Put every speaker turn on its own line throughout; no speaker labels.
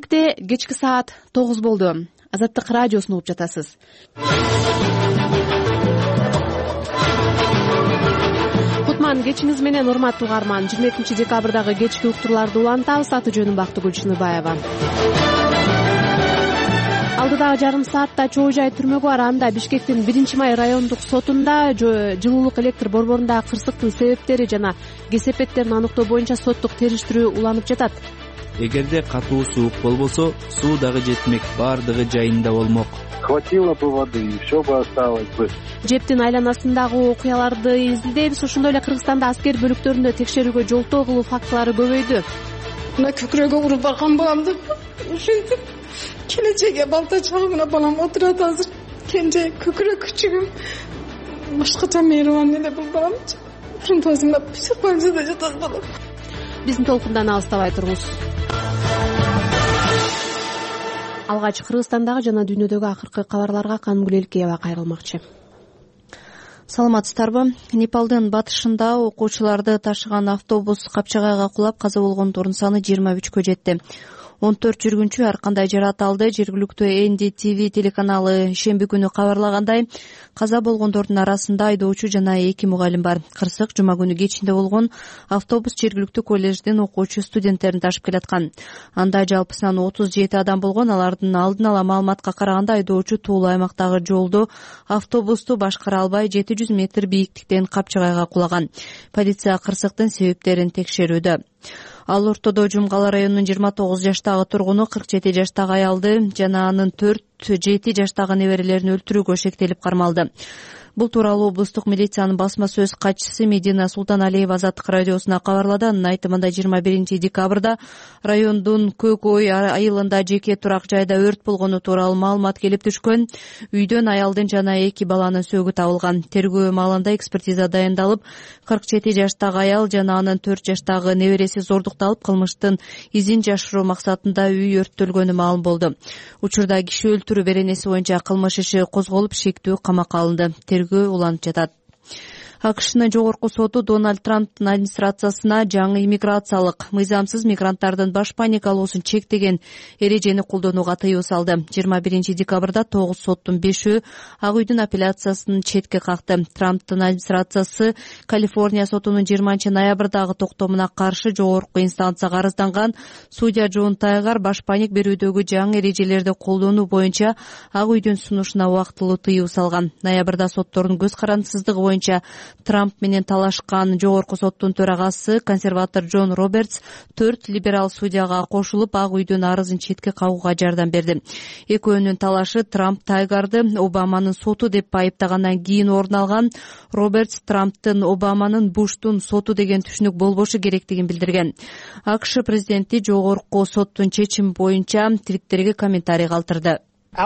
Бишкекте кечки саат 9 болду. Азаттык радиосун угуп жатасыз. Кутман кечиңиз менен, урматтуу угарман. 22-декабрдагы кечки уктурларды улантабыз. Аты жөнүм Бактыгүл Чыныбаева. Алдыдагы жарым саатта чоо жай түрмөгү бар. Анда Бишкектин 1-май райондук сотунда жылуулук электр борборундагы кырсыктын себептери жана кесепеттерин аныктоо боюнча соттук териштирүү уланып жатат.
Эгерде катуу суук болбосо, суу дагы жетмек, баардыгы жайында болмок.
Хватило бы воды, все бы осталось бы.
Жептин айланасындагы окуяларды изилдейбиз. Ошондой эле Кыргызстанда аскер бөлүктөрүндө текшерүүгө жолтоо кылуу фактылары көбөйдү.
Мына көкүрөгү уруп барган баламды ушинтип келечекке балта чагымына балам отурат азыр. Кенже көкүрөк күчүгүм башкача мейрибан эле бул балам. Ушинтип психбольницада жатат балам.
Биздин толкундан алыстабай туруңуз. Алгач Кыргызстандагы жана дүйнөдөгү акыркы кабарларга Канымгүл Элкеева кайрылмакчы.
Саламатсыздарбы? Непалдын батышында окуучуларды ташыган автобус Капчагайга кулап каза болгондордун саны 23кө жетти. 14 жүргүнчү ар кандай жараат алды. Жергиликтүү NDTV телеканалы шемби күнү кабарлагандай, каза болгондордун арасында айдоочу жана 2 мугалим бар. Кырсык жума күнү кечинде болгон. Автобус жергиликтүү колледждин окуучу студенттерин ташып келаткан. Анда жалпы саны 37 адам болгон. Алардын алдын ала маалыматка караганда айдоочу туулуу аймактагы жолду автобусту башкара албай 700 метр бийиктиктен Капчагайга кулаган. Полиция кырсыктын себептерин текшерүүдө. Ал ортодо Жумгала районунун 29 жаштагы тургуну 47 жаштагы аялды жана анын 4-7 жаштагы неберелерин өлтүрүүгө шектелип кармалды. Бул тууралуу облустук милициянын басма сөз катчысы Медина Султаналиева Азаттык радиосуна кабарлады. Анын айтымында 21-декабрда райондун Көк Ой айылында жеке турак жайда өрт болгону тууралуу маалымат келип түшкөн. Үйдөн аялдын жана 2 баланын сөөгү табылган. Тергөө маалында экспертиза дайындалып, 47 жаштагы аял жана анын 4 жаштагы небереси зордукталып, кылмыштын изин жашыруу максатында үй өрттөлгөнү маалым болду. Учурда киши өлтүрүү беренеси боюнча кылмыш иши козголуп, шектүү камакка алынды. Уланып жатат. АКШнын жогорку соту Дональд Трамптын администрациясына жаңы иммиграциялык мыйзамсыз мигранттардын баш паникалоосун чектеген эрежени колдонууга тыюу салды. 21-декабрда 9 соттун 5-өө Ак үйдүн апелляциясын четке какты. Трамптын администрациясы Калифорния сотунун 20-ноябрдагы токтомуна каршы жогорку инстанцияга арызданган. Судья Джон Тайгар баш паник берүүдөгү жаңы эрежелерди колдонуу боюнча Ак үйдүн сунушуна убактылуу тыюу салган. Ноябрда соттордун көз карандысыздыгы боюнча Трамп менен талашкан жогорку соттун төрагасы консерватор Джон Робертс 4 либерал судьяга кошулуп Ак үйдүн арызын четке кагууга жардам берди. Экөөнүн талашы Трамп Тайгарды Обаманын соту деп айыптагандан кийин орун алган. Робертс Трамптын Обаманын Буштун соту деген түшүнүк болбошу керектигин билдирген. АКШ президенти жогорку соттун чечими боюнча Твиттерге комментарий калтырды.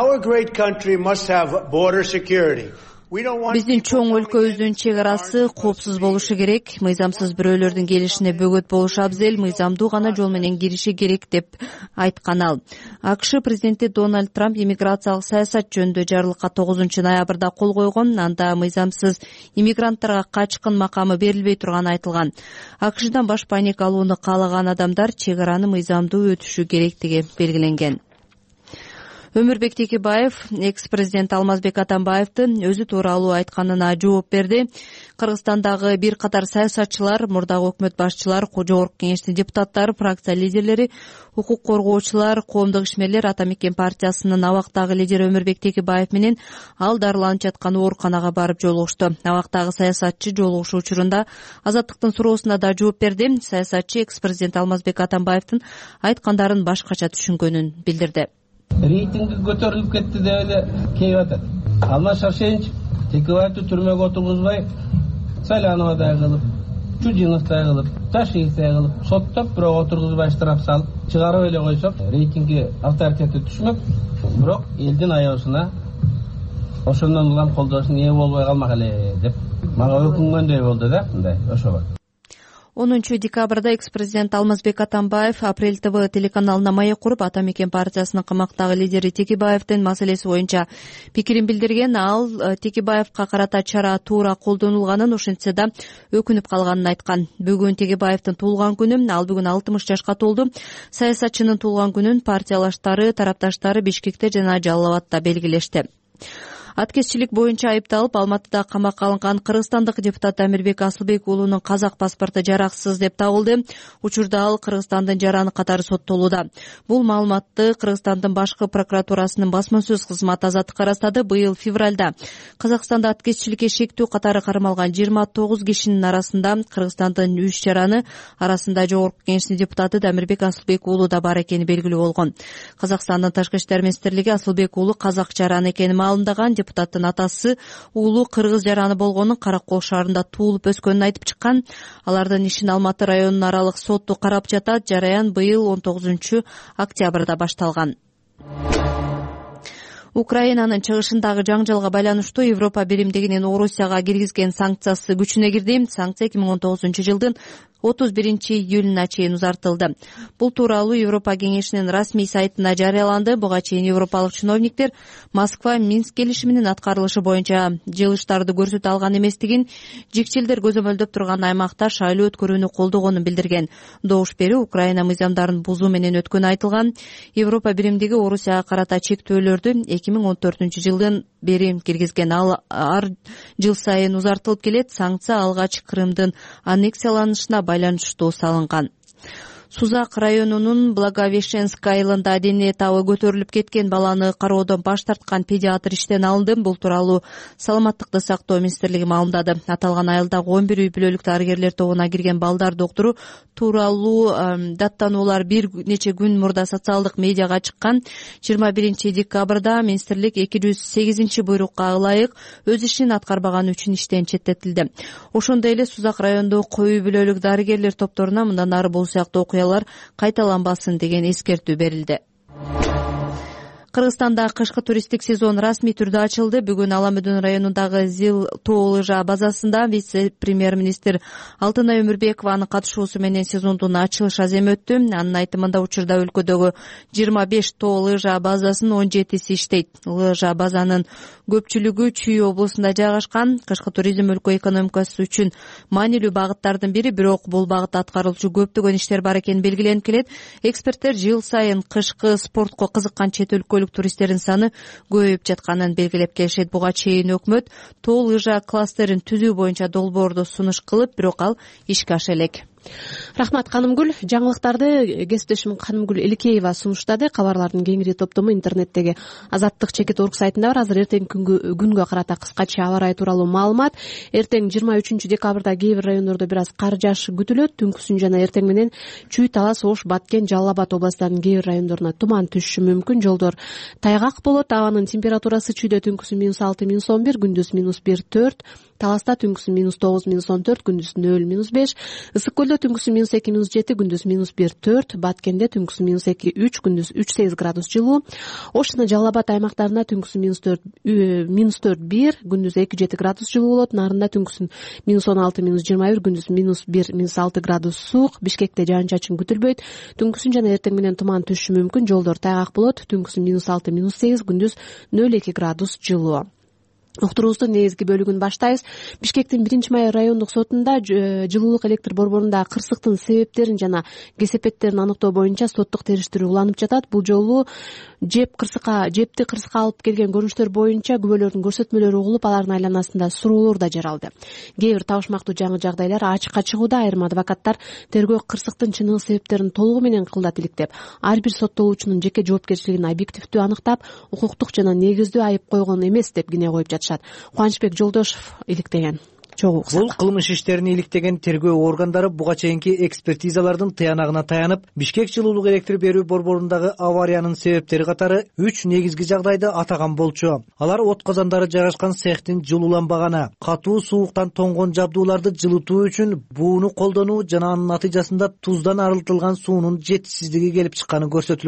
Биздин чоң өлкөбүздүн чек арасы коопсуз болушу керек. Мыйзамсыз бирөөлөрдүн келишине бөгөт болуш абзел, мыйзамдуу гана жол менен кириши керек деп айткан ал. АКШ президенти Дональд Трамп иммиграциялык саясат жөнүндө жарлыкка 9 ноябрда кол койгон. Анда мыйзамсыз иммигранттарга качкын макамы берилбей турганы айтылган. АКШдан баш паник алууну каалаган адамдар чек араны мыйзамдуу өтүшү керектиги белгиленген. Өмүрбек Текебаев экс-президент Алмазбек Атамбаевдин өзү тууралуу айтканына жооп берди. Кыргызстандагы бир катар саясатчылар, мурдагы өкмөт башчылар, жогорку кеңештин депутаттары, фракция лидерлери, укук коргоочулар, коомдук ишмерлер Атамекен партиясынын абактагы лидери Өмүрбек Текебаев менен ал дарыланып жаткан ооруканага барып жолугушту. Абактагы саясатчы жолугушуу учурунда Азаттыктын суроосуна да жооп берди. Саясатчы экс-президент Алмазбек Атамбаевдин айткандарын башкача түшүнгөнүн билдирди.
Рейтинги көтөрүлүп кетти деп эле кейип атат. Алмаз Шаршенович Текебаевди түрмөгө отургузбай, Саляновадай кылып, Чудиновдай кылып, Ташиевдай кылып, соттоп, бирок отургузбай штраф салып, чыгарып эле койсок, рейтинги авторитети түшмөк, бирок элдин аябысына ошондон улам колдоосуна ээ болбой калмак эле деп мага өкүнгөндөй болду да, мындай ошого.
10 декабрда экс-президент Алмазбек Атамбаев Апрель ТВ телеканалына маек куруп, Ата Мекен партиясынын камактагы лидери Текебаевдин маселеси боюнча пикирин билдирген. Ал Текебаевга карата чара туура колдонулганын, ошентсе да өкүнүп калганын айткан. Бүгүн Текебаевдин туулган күнү. Ал бүгүн 60 жашка толду. Саясатчынын туулган күнүн партиялаштары, тарапташтары Бишкекте жана Жалал Абадта белгилешти. Аткезчилик боюнча айыпталып, Алматыда камакка алынган кыргызстандык депутат Амирбек Асылбек уулунун казак паспорту жараксыз деп табылды. Учурда ал Кыргызстандын жараны катары соттолууда. Бул маалыматты Кыргызстандын башкы прокуратурасынын басма сөз кызматы Азаттыкка ырастады. Быйыл февралда Казакстанда аткезчиликке шектүү катары кармалган 29 кишинин арасында Кыргызстандын 3 жараны арасында Жогорку Кеңештин депутаты Амирбек Асылбек уулу да бар экени белгилүү болгон. Казакстандын Ташкы иштер министрлиги Асылбек уулу казак жараны экенин маалымдаган. Депутаттын атасы уулу кыргыз жараны болгонун, Каракол шаарында туулуп өскөнүн айтып чыккан. Алардын ишин Алматы районунун аралык соту карап жатат. Жараян быйыл 19 октябрда башталган. Украинанын чыгышындагы жаңжалга байланыштуу Европа биримдигинин Орусияга киргизген санкциясы күчүнө кирди. Санкция 2019 жылдын 31-июлуна чейин узартылды. Бул тууралуу Европа кеңешинин расмий сайтына жарыяланды. Буга чейин европалык чиновниктер Москва-Минск келишиминин аткарылышы боюнча жылыштарды көрсөтө алган эместигин, жикчилдер көзөмөлдөп турган аймакта шайлоо өткөрүүнү колдогонун билдирген. Добуш берүү Украина мыйзамдарын бузуу менен өткөнү айтылган. Европа биримдиги Орусияга карата чектөөлөрдү 2014 жылдан бери киргизген. Ал ар жыл сайын узартылып келет. Санкция алгач Крымдын аннексияланышына байланыштуу салынган. Сузак районунун Благовещенск айылында дене табы көтөрүлүп кеткен баланы кароодон баш тарткан педиатр иштен алынды. Бул тууралуу Саламаттыкты сактоо министрлиги маалымдады. Аталган айылдагы 11 үй бүлөлүк дарыгерлер тобуна кирген балдар доктору тууралуу даттануулар бир нече күн мурда социалдык медиага чыккан. 21 декабрда министрлик 208 буйрукка ылайык өз ишин аткарбаганы үчүн иштен четтетилди. Ошондой эле Сузак райондогу үй бүлөлүк дарыгерлер топторуна мындан ары бул сыяктуу кайталанбасын деген эскертүү берилди. Кыргызстанда кышкы туристтик сезон расмий түрдө ачылды. Бүгүн Аламөдөн районундагы Зил тоо лыжа базасында вице-премьер-министр Алтынай Өмүрбекованын катышуусу менен сезондун ачылыш аземи өттү. Анын айтымында учурда өлкөдөгү 25 тоо лыжа базасынын 17си иштейт. Лыжа базанын көпчүлүгү Чүй облусунда жайгашкан. Кышкы туризм өлкө экономикасы үчүн маанилүү багыттардын бири, бирок бул багытта аткарылчу көптөгөн иштер бар экени белгиленип келет. Эксперттер жыл сайын кышкы спортко кызыккан чет өлкөлүк туристтердин саны көбөйүп жатканын белгилеп келишет. Буга чейин өкмөт тоо лыжа кластерин түзүү боюнча долбоорду сунуш кылып, бирок ал ишке аша элек.
Рахмат Канымгүл. Жаңылыктарды кесиптешим Канымгүл Эликеева сунуштады. Кабарлардын кеңири топтому интернеттеги Азаттык-org сайтында бар. Азыр эртеңки күнгө карата кыскача аба ырайы тууралуу маалымат. Эртең 23 декабрда кээ бир райондордо бир аз кар жааш күтүлөт. Түнкүсүн жана эртең менен Чүй, Талас, Ош, Баткен, Жалал Абад областарынын кээ бир райондоруна туман түшүшү мүмкүн. Жолдор тайгак болот. Абанын температурасы Чүйдө түнкүсүн -6, -11, күндүз -1-4, Таласта түнкүсүн -9, -14, күндүз 0, -5, Ысык көлдө түнкүсүн -2, -7, күндүз -1-4, Баткенде түнкүсүн -2, -3, күндүз 3-8 градус жылуу. Ош жана Жалал Абад аймактарында түнкүсүн -4-1, күндүз 2-7 градус жылуу болот. Нарында түнкүсүн -16, -21, күндүз -1, -6 градус суук. Бишкекте жаан-чачын күтүлбөйт. Түнкүсүн жана эртең менен туман түшүшү мүмкүн. Жолдор тайгак болот. Түнкүсүн -6, -8, күндүз 0,2 градус жылуу. Уктуруубуздун негизги бөлүгүн баштайбыз. Бишкектин 1-май райондук сотунда жылуулук электр борборунда кырсыктын себептерин жана кесепеттерин аныктоо боюнча соттук териштирүү уланып жатат. Бул жолу жепти кырсыкка алып келген көрүнүштөр боюнча күбөлөрдүн көрсөтмөлөрү угулуп, алардын айланасында суроолор да жаралды. Кээ бир табышмактуу жаңы жагдайлар ачыкка чыгууда. Айрым адвокаттар тергөө кырсыктын чыныгы себептерин толугу менен кылдат иликтеп, ар бир соттолуучунун жеке жоопкерчилигин объективдүү аныктап, укуктук жана негиздүү айып койгон эмес деп кине коюп жатышат. Кубанычбек Жолдошов иликтеген. Бул
кылмыш иштерин иликтеген тергөө органдары буга чейинки экспертизалардын тыянагына таянып, Бишкек жылуулук электр берүү борборундагы авариянын себептери катары 3 негизги жагдайды атаган болчу. Алар от казандары жайгашкан цехтин жылууланбаганы, катуу сууктан тоңгон жабдууларды жылытуу үчүн бууну колдонуу жана анын натыйжасында туздан арылтылган суунун жетишсиздиги келип чыкканы көрсөтүлгөн.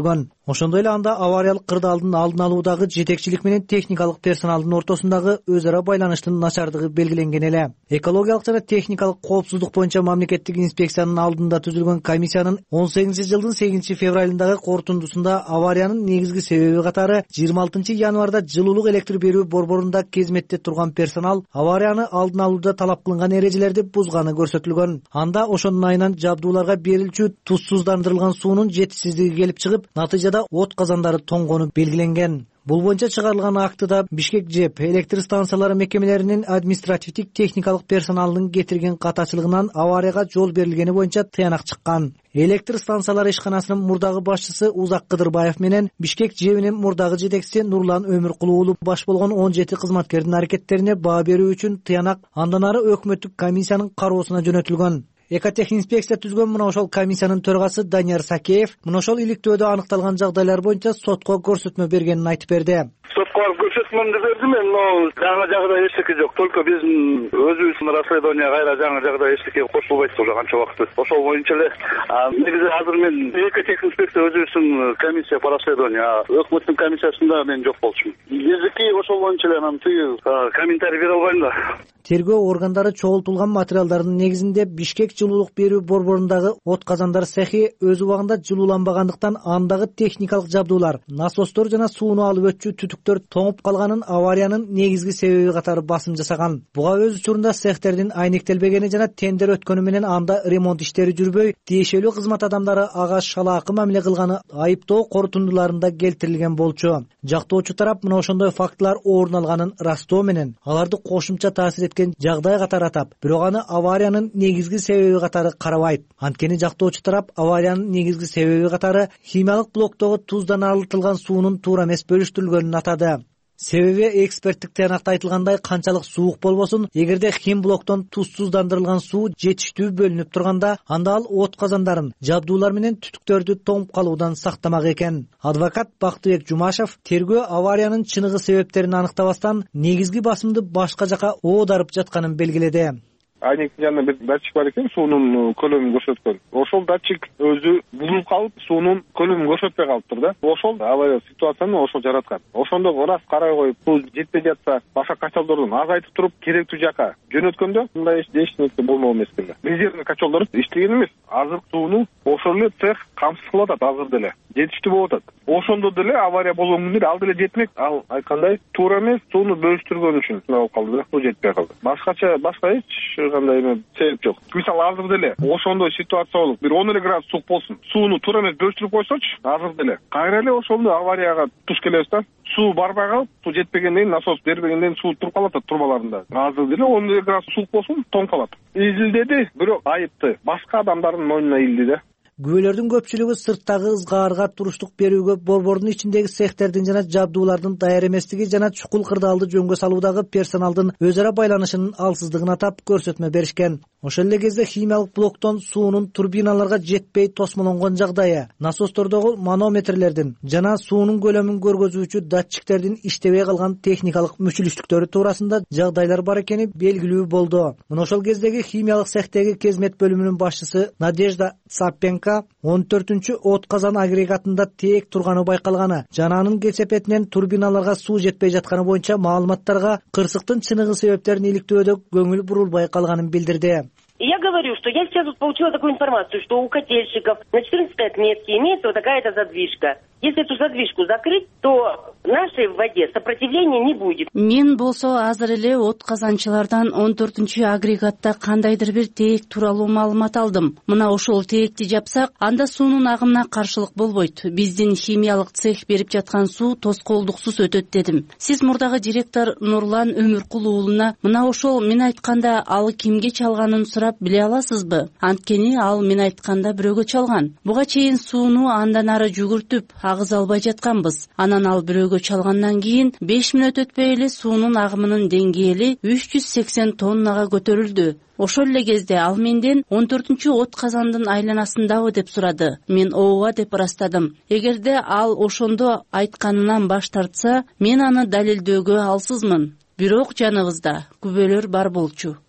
Ошондой эле анда авариялык кырдаалдын алдын алуудагы жетекчилик менен техникалык персоналдын ортосундагы өз ара байланыштын начардыгы белгиленген эле. Экологиялык жана техникалык коопсуздук боюнча мамлекеттик инспекциянын алдында түзүлгөн комиссиянын 18-жылдын 8-февралындагы корутундусунда авариянын негизги себеби катары 26-январда жылуулук электр берүү борборунда кезметте турган персонал аварияны алдын алууда талап кылынган эрежелерди бузганы көрсөтүлгөн. Анда ошонун айынан жабдууларга берилчү тузсуздандырылган суунун жетишсиздиги келип чыгып, натыйжада от казандары тоңгону белгиленген. Бул боюнча чыгарылган актыда Бишкек ЖЭП электр станциялары мекемелеринин административдик техникалык персоналдын кетирген катачылыгынан аварияга жол берилгени боюнча тыянак чыккан. Электр станциялары ишканасынын мурдагы башчысы Узак Кыдырбаев менен Бишкек ЖЭПинин мурдагы жетекчиси Нурлан Өмүркулу уулу баш болгон 17 кызматкердин аракеттерине баа берүү үчүн тыянак андан ары өкмөттүк комиссиянын кароосуна жөнөтүлгөн. Экотехинспекция түзгөн мына ошол комиссиянын төрагасы Данияр Сакеев мына ошол иликтөөдө аныкталган жагдайлар боюнча сотко көрсөтмө бергенин айтып берди.
Сотко көрсөтмөмдү бердим мен, но жаңы жагдай эчтеке жок. Только биздин өзүбүздүн расследование кайра жаңы жагдай эчтеке кошулбайт уже канча убакыт. Ошол боюнча эле негизи азыр мен экотехинспекция өзүбүздүн комиссия по расследованию, өкмөттүн комиссиясында мен жок болчумун. Биздики ошол боюнча эле анан комментарий бере албайм да.
Тергөө органдары чогултулган материалдардын негизинде Бишкек жылуулук берүү борборундагы от казандар цехи өз убагында жылууланбагандыктан андагы техникалык жабдуулар, насостор жана сууну алып өтчү түтүктөр тоңуп калганын авариянын негизги себеби катары басым жасаган. Буга өз учурунда цехтердин айнектелбегени жана тендер өткөнү менен анда ремонт иштери жүрбөй, тиешелүү кызмат адамдары ага шалаакы мамиле кылганы айыптоо корутундуларында келтирилген болчу. Жактоочу тарап мына ошондой фактылар орун алганын растоо менен аларды кошумча таасир жагдай катары атап, бирок аны авариянын негизги себеби катары карабайт. Анткени жактоочу тарап авариянын негизги себеби катары химиялык блоктогу туздан арылтылган суунун туура эмес бөлүштүрүлгөнүн атады. Себеби эксперттик тыянакта айтылгандай канчалык суук болбосун, эгерде хим блоктон тузсуздандырылган суу жетиштүү бөлүнүп турганда, анда ал от казандарын, жабдуулар менен түтүктөрдү тоңуп калуудан сактамак экен. Адвокат Бактыбек Жумашев тергөө авариянын чыныгы себептерин аныктабастан негизги басымды башка жака оодарып жатканын белгиледи.
Айнектин жанында бир датчик бар экен, суунун көлөмүн көрсөткөн. Ошол датчик өзү бузулуп калып, суунун көлөмүн көрсөтпөй калыптыр да. Ошол авария ситуацияны ошол жараткан. Ошондо раз карай коюп, суу жетпей жатса, башка качалдордун азайтып туруп, керектүү жака жөнөткөндө мындай эч нерсе болмок эмес экен да. Резервный качалдор иштеген эмес. Азыр сууну ошол эле цех камсыз кылып атат азыр деле. Жетиштүү болуп атат. Ошондо деле авария болгон күндө ал деле жетмек. Ал айткандай туура эмес, сууну бөлүштүргөн үчүн болуп калды, бирок суу жетпей калды. Башка эч кандай себеп жок. Мисалы азыр деле ошондой ситуация болуп, бир 10 градус суук болсун, сууну туура эмес бөлүштүрүп койсочу, азыр деле кайра эле ошондой аварияга туш келебиз да. Суу барбай калып, суу жетпегенден насос бербегенден суу туруп калат трубаларында. Азыр деле 10 градус суук болсун, тоң калат. Изилдеди, бирок айыпты башка адамдардын мойнуна илди да.
Күбөлөрдүн көпчүлүгү сырттагы ызгаарга туруштук берүүгө, борбордун ичиндеги цехтердин жана жабдуулардын даяр эместиги жана чукул кырдаалды жөнгө салуудагы персоналдын өз ара байланышынын алсыздыгын атап көрсөтмө беришкен. Ошол эле кезде химиялык блоктон суунун турбиналарга жетпей тосмолонгон жагдайы, насостордогу манометрлердин жана суунун көлөмүн көргөзүүчү датчиктердин иштебей калган техникалык мүчүлүштүктөрү туурасында жагдайлар бар экени белгилүү болду. Мына ошол кездеги химиялык цехтеги кезмет бөлүмүнүн башчысы Надежда Сапенко 14-чү от казан агрегатында тээк турганы байкалганы жана анын кесепетинен турбиналарга суу жетпей жатканы боюнча маалыматтарга кырсыктын чыныгы себептерин иликтөөдө көңүл бурулбай калганын билдирди.
Я говорю, что я сейчас получила такую информацию, что у котельщиков на 14-й отметке имеется вот такая-то задвижка. Если эту задвижку закрыть, то нашей в воде сопротивления не будет.
Мен болсо азыр эле от казанчылардан 14-чү агрегатта кандайдыр бир тээк тууралуу маалымат алдым. Мына ошол тээкти жапсак, анда суунун агымына каршылык болбойт. Биздин химиялык цех берип жаткан суу тоскоолдуксуз өтөт дедим. Сиз мурдагы директор Нурлан Өмүркулу уулуна мына ошол мен айтканда ал кимге чалганын сурап биле аласызбы? Анткени ал мен айтканда бирөөгө чалган. Буга чейин сууну андан ары жүгүртүп агыз албай жатканбыз. Анан ал бирөөгө чалгандан кийин 5 мүнөт өтпөй эле суунун агымынын деңгээли 380 тоннага көтөрүлдү. Ошол эле кезде ал менден 14-чү от казандын айланасындабы деп сурады. Мен ооба деп ырастадым. Эгерде ал ошондо айтканынан баш тартса, мен аны далилдөөгө алсызмын. Бирок жаныбызда күбөлөр бар болчу.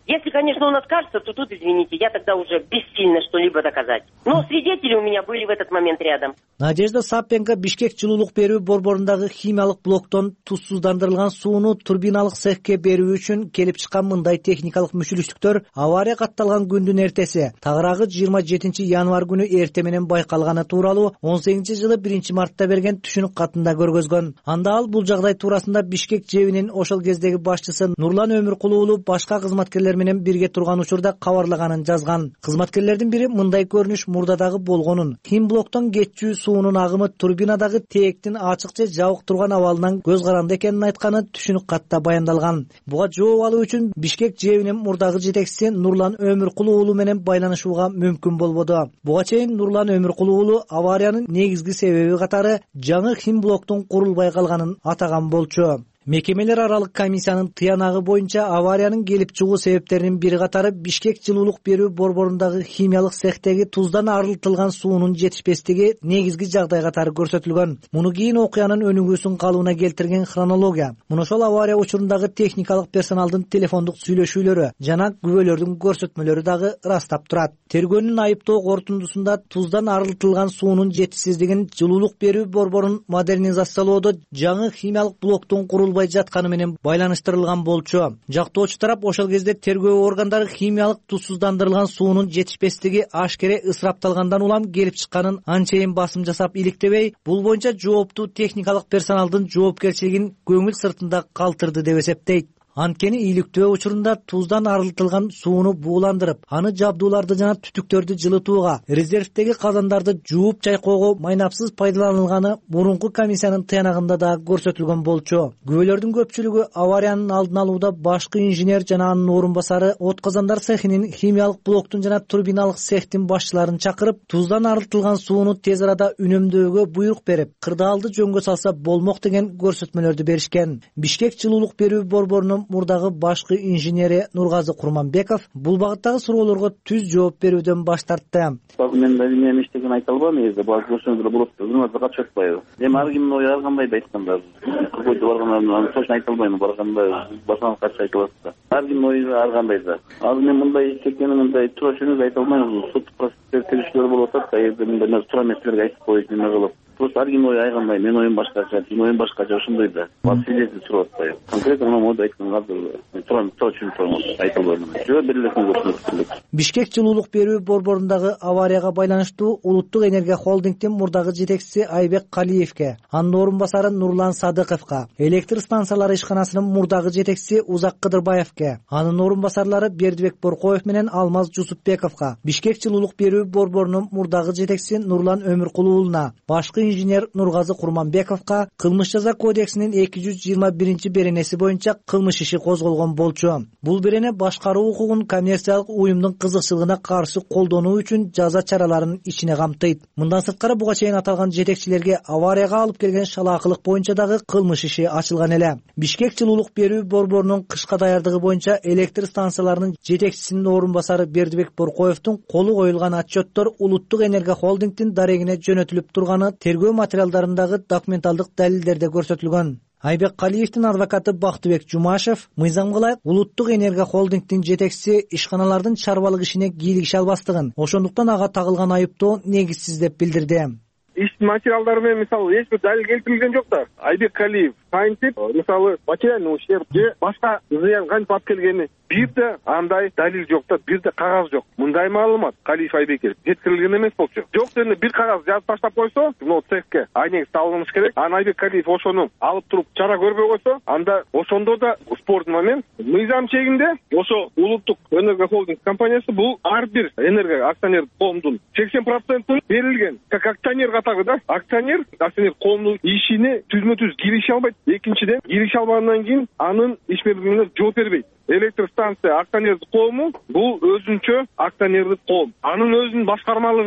Если, конечно, он откажется, то тут, извините, я тогда уже бессильна что-либо доказать. Но свидетели у меня были в этот момент рядом.
Надежда Сапенко Бишкек жылуулук берүү борборундагы химиялык блоктон тузсуздандырылган сууну турбиналык цехке берүү үчүн келип чыккан мындай техникалык мүчүлүштүктөр авария катталган күндүн эртеси, тагыраагы 27 январь күнү эрте менен байкалганы тууралуу 18-жылы 1-мартта берген түшүнүк катында көргөзгөн. Анда ал бул жагдай туурасында Бишкек ЖЭБинин ошол кездеги башчысы Нурлан Өмүркулуу уулу башка кызматкерлер менен бирге турган учурда кабарлаганын жазган. Кызматкерлердин бири мындай көрүнүш мурдадагы болгонун, хим блоктон кетчү суунун агымы турбинадагы тээктин ачык же жабык турган абалынан көз каранды экенин айтканы түшүнүк катта баяндалган. Буга жооп алуу үчүн Бишкек ЖЭБинин мурдагы жетекчиси Нурлан Өмүркулуу уулу менен байланышууга мүмкүн болбоду. Буга чейин Нурлан Өмүркулуу уулу авариянын негизги себеби катары жаңы хим блоктун курулбай калганын атаган болчу. Мекемелер аралык комиссиянын тыянагы боюнча авариянын келип чыгуу себептеринин бири катары Бишкек жылуулук берүү борборундагы химиялык цехтеги туздан арылтылган суунун жетишпестиги негизги жагдай катары көрсөтүлгөн. Муну кийин окуянын өнүгүүсүн калыбына келтирген хронология, муну ошол авария учурундагы техникалык персоналдын телефондук сүйлөшүүлөрү жана күбөлөрдүн көрсөтмөлөрү дагы ырастап турат. Тергөөнүн айыптоо корутундусунда туздан арылтылган суунун жетишсиздигин жылуулук берүү борборун модернизациялоодо жаңы химиялык блоктун курулбай жатканы менен байланыштырылган болчу. Жактоочу тарап ошол кезде тергөө органдары химиялык тузсуздандырылган суунун жетишпестиги ашкере ысырапталгандан улам келип чыкканын анчейин басым жасап иликтебей, бул боюнча жооптуу техникалык персоналдын жоопкерчилигин көңүл сыртында калтырды деп эсептейт. Анткени ийгиликтөө учурунда туздан арылтылган сууну бууландырып, аны жабдууларды жана түтүктөрдү жылытууга, резервдеги казандарды жууп чайкоого майнапсыз пайдаланылганы мурунку комиссиянын тыянагында да көрсөтүлгөн болчу. Күбөлөрдүн көпчүлүгү авариянын алдын алууда башкы инженер жана анын орун басары от казандар цехинин химиялык блоктун жана турбиналык цехтин башчыларын чакырып, туздан арылтылган сууну тез арада үнөмдөөгө буйрук берип, кырдаалды жөнгө салса болмок деген көрсөтмөлөрдү беришкен. Бишкек жылуулук берүү борборунун мурдагы башкы инженери Нургазы Курманбеков бул багыттагы суроолорго түз жооп берүүдөн баш тартты.
Мен эмне иштеген айта албайм, негизи бак көрсөңүздөр болот. Өзүңөр катышып атпайбы? Эми ар кимдин ою ар кандай да айтканда, койду баргандан точно айта албайм, барганда башкага каршы айтып атат. Ар кимдин ою ар кандай да. Азыр мен мындай чекени мындай туура чөнөк айта албайм. Суд процесстер териштирүү болуп атат, эгерде мындай туура нерселерге айтып коюш неме кылып. Просто ар кимдин ою ай кандай, менин оюм башкача, сенин оюң башкача, ошондой да. Свидетель сурап атпайбы. Конкретно мына моду айтканга туура чөнөк айта албайм. Жооп берилесин көрсөтүлөт.
Бишкек жылуулук берүү борборундагы аварияга байланыштуу Улуттук энергия холдингдин мурдагы жетекчиси Айбек Калиевке, анын орун басары Нурлан Садыковго, электр станциялары ишканасынын мурдагы жетекчиси Узак Кыдырбаевке, анын орун басарлары Бердибек Боркоев менен Алмаз Жусупбековго, Бишкек жылуулук берүү борборунун мурдагы жетекчиси Нурлан Өмүркулуу уулуна, башкы инженер Нургазы Курманбековго кылмыш жаза кодексинин 221-беренеси боюнча кылмыш иши козголгон болчу. Бул берене башкаруу укугун коммерциялык уюмдун кызыкчылыгына каршы колдонуу үчүн жаза чараларын ичине камтыйт. Мындан сырткары буга чейин аталган жетекчилерге аварияга алып келген шалаакылык боюнча дагы кылмыш иши ачылган эле. Бишкек жылуулук берүү борборунун кышка даярдыгы боюнча электр станцияларынын жетекчисинин орун басары Бердибек Боркоевдун колу коюлган отчеттор Улуттук энергия холдингдин дарегине жөнөтүлүп турганы тергөө материалдарындагы документалдык далилдерде көрсөтүлгөн. Айбек Калиевдин адвокаты Бактыбек Жумашев мыйзамга ылайык Улуттук энергия холдингдин жетекчиси ишканалардын чарбалык ишине кийлигише албастыгын, ошондуктан ага тагылган айыптоо негизсиз деп билдирди.
Иш материалдары менен мисалы эч бир далил келтирилген жок да. Айбек Калиев кантип мисалы материальный ущерб же башка зыян кантип алып келгени бир да андай далил жок да, бир да кагаз жок. Мындай маалымат Калиев Айбекке жеткирилген эмес болчу. Жок дегенде бир кагаз жазып таштап койсо, мына цехке айнек салыныш керек. Аны Айбек Калиев ошону алып туруп чара көрбөй койсо, анда ошондо да спорный момент. Мыйзам чегинде ошо Улуттук энергия холдинг компаниясы бул ар бир энергия акционер коомдун 80% берилген. Как акционер катары да, акционер коомдун ишине түзмө-түз киреше албайт. Экинчиден, киреше албагандан кийин анын ишмердигине жооп бербейт. Электр станция акционердик коому бул өзүнчө акционердик коом. Анын өзүнүн башкармалыгы бар.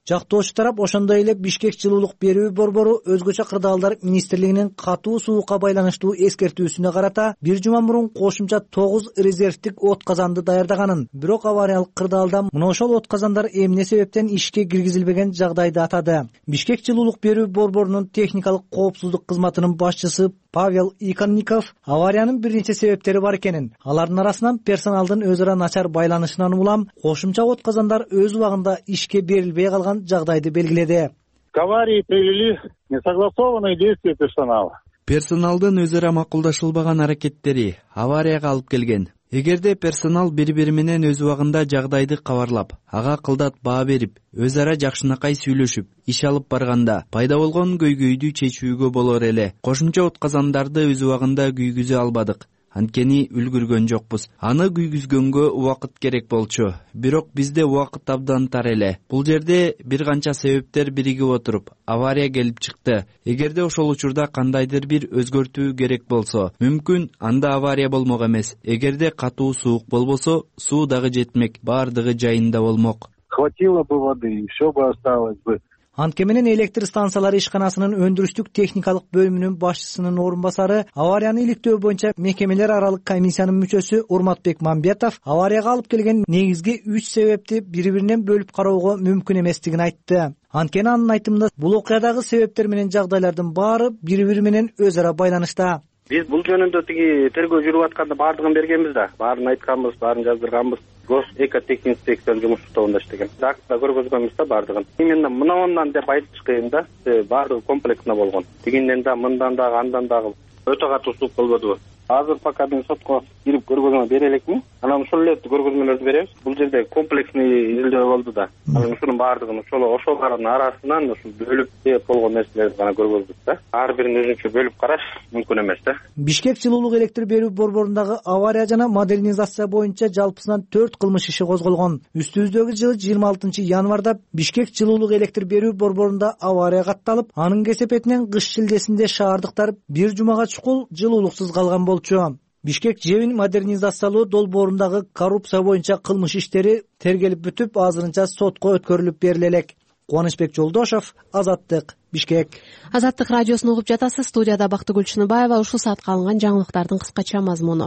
Жактоочу тарап ошондой эле Бишкек жылуулук берүү борбору өзгөчө кырдаалдар министрлигинин катуу суукка байланыштуу эскертүүсүнө карата бир жума мурун кошумча 9 резервдик от казанды даярдаганын, бирок авариялык кырдаалда мына ошол от казандар эмне себептен ишке киргизилбеген жагдайды атады. Бишкек жылуулук берүү борборунун техникалык коопсуздук кызматынын башчысы Павел Иконников авариянын бир нече себептери бар экенин, алардын арасынан персоналдын өз ара начар байланышынан улам кошумча от казандар өз убагында ишке берилбей калган жагдайды белгиледи.
К аварии привели несогласованные действия персонала.
Персоналдын өз ара макулдашылбаган аракеттери аварияга алып келген. Эгерде персонал бири-бири менен өз убагында жагдайды кабарлап, ага кылдат баа берип, өз ара жакшынакай сүйлөшүп, иш алып барганда пайда болгон көйгөйдү чечүүгө болор эле. Кошумча от казандарды өз убагында күйгүзө албадык. Анткени үлгүргөн жокпуз. Аны күйгүзгөнгө убакыт керек болчу. Бирок бизде убакыт абдан тар эле. Бул жерде бир канча себептер биригип отуруп, авария келип чыкты. Эгерде ошол учурда кандайдыр бир өзгөртүү керек болсо, мүмкүн анда авария болмок эмес. Эгерде катуу суук болбосо, суу дагы жетмек, баардыгы жайында болмок.
Хватило бы воды, и все бы осталось бы.
Антке менен электр станциялары ишканасынын өндүрүштүк техникалык бөлүмүнүн башчысынын орун басары, аварияны иликтөө боюнча мекемелер аралык комиссиянын мүчөсү Урматбек Мамбетов аварияга алып келген негизги 3 себепти бири-биринен бөлүп кароого мүмкүн эместигин айтты. Анткени анын айтымында бул окуядагы себептер менен жагдайлардын баары бири-бири менен өз ара байланышта.
Биз бул жөнүндө тиги тергөө жүрүп атканда баардыгын бергенбиз да, баарын айтканбыз, баарын жаздырганбыз. Госэкотехинспекциянын жумуш тобунда иштеген. Актта көргөзгөнбүз да баардыгын. Именно мынауунан деп айтыш кыйын да, баардыгы комплексно болгон. Тигинден да, мындан дагы, андан дагы өтө катуу суук болбодубу? Азыр пока мен сотко кирип көргөзмө бере элекмин. Анан ошол эле көргөзмөлөрдү беребиз. Бул жерде комплексный изилдөө болду да. Анан ушунун баардыгын ошолордун арасынан ушу бөлүп болгон нерселерди гана көргөздүк да. Ар бирин өзүнчө бөлүп караш мүмкүн эмес да.
Бишкек жылуулук электр берүү борборундагы авария жана модернизация боюнча жалпысынан 4 кылмыш иши козголгон. Үстүбүздөгү жылы 26-январда Бишкек жылуулук электр берүү борборунда авария катталып, анын кесепетинен кыш шилдесинде шаардыктар бир жумага чукул жылуулуксуз калган болчу. Бишкек жебин модернизациялоо долбоорундагы коррупция боюнча кылмыш иштери тергелип бүтүп, азырынча сотко өткөрүлүп бериле элек. Кубанычбек Жолдошов, Азаттык, Бишкек.
Азаттык радиосун угуп жатасыз. Студияда Бактыгүл Чыныбаева. Ушул саатка алынган жаңылыктардын кыскача мазмуну.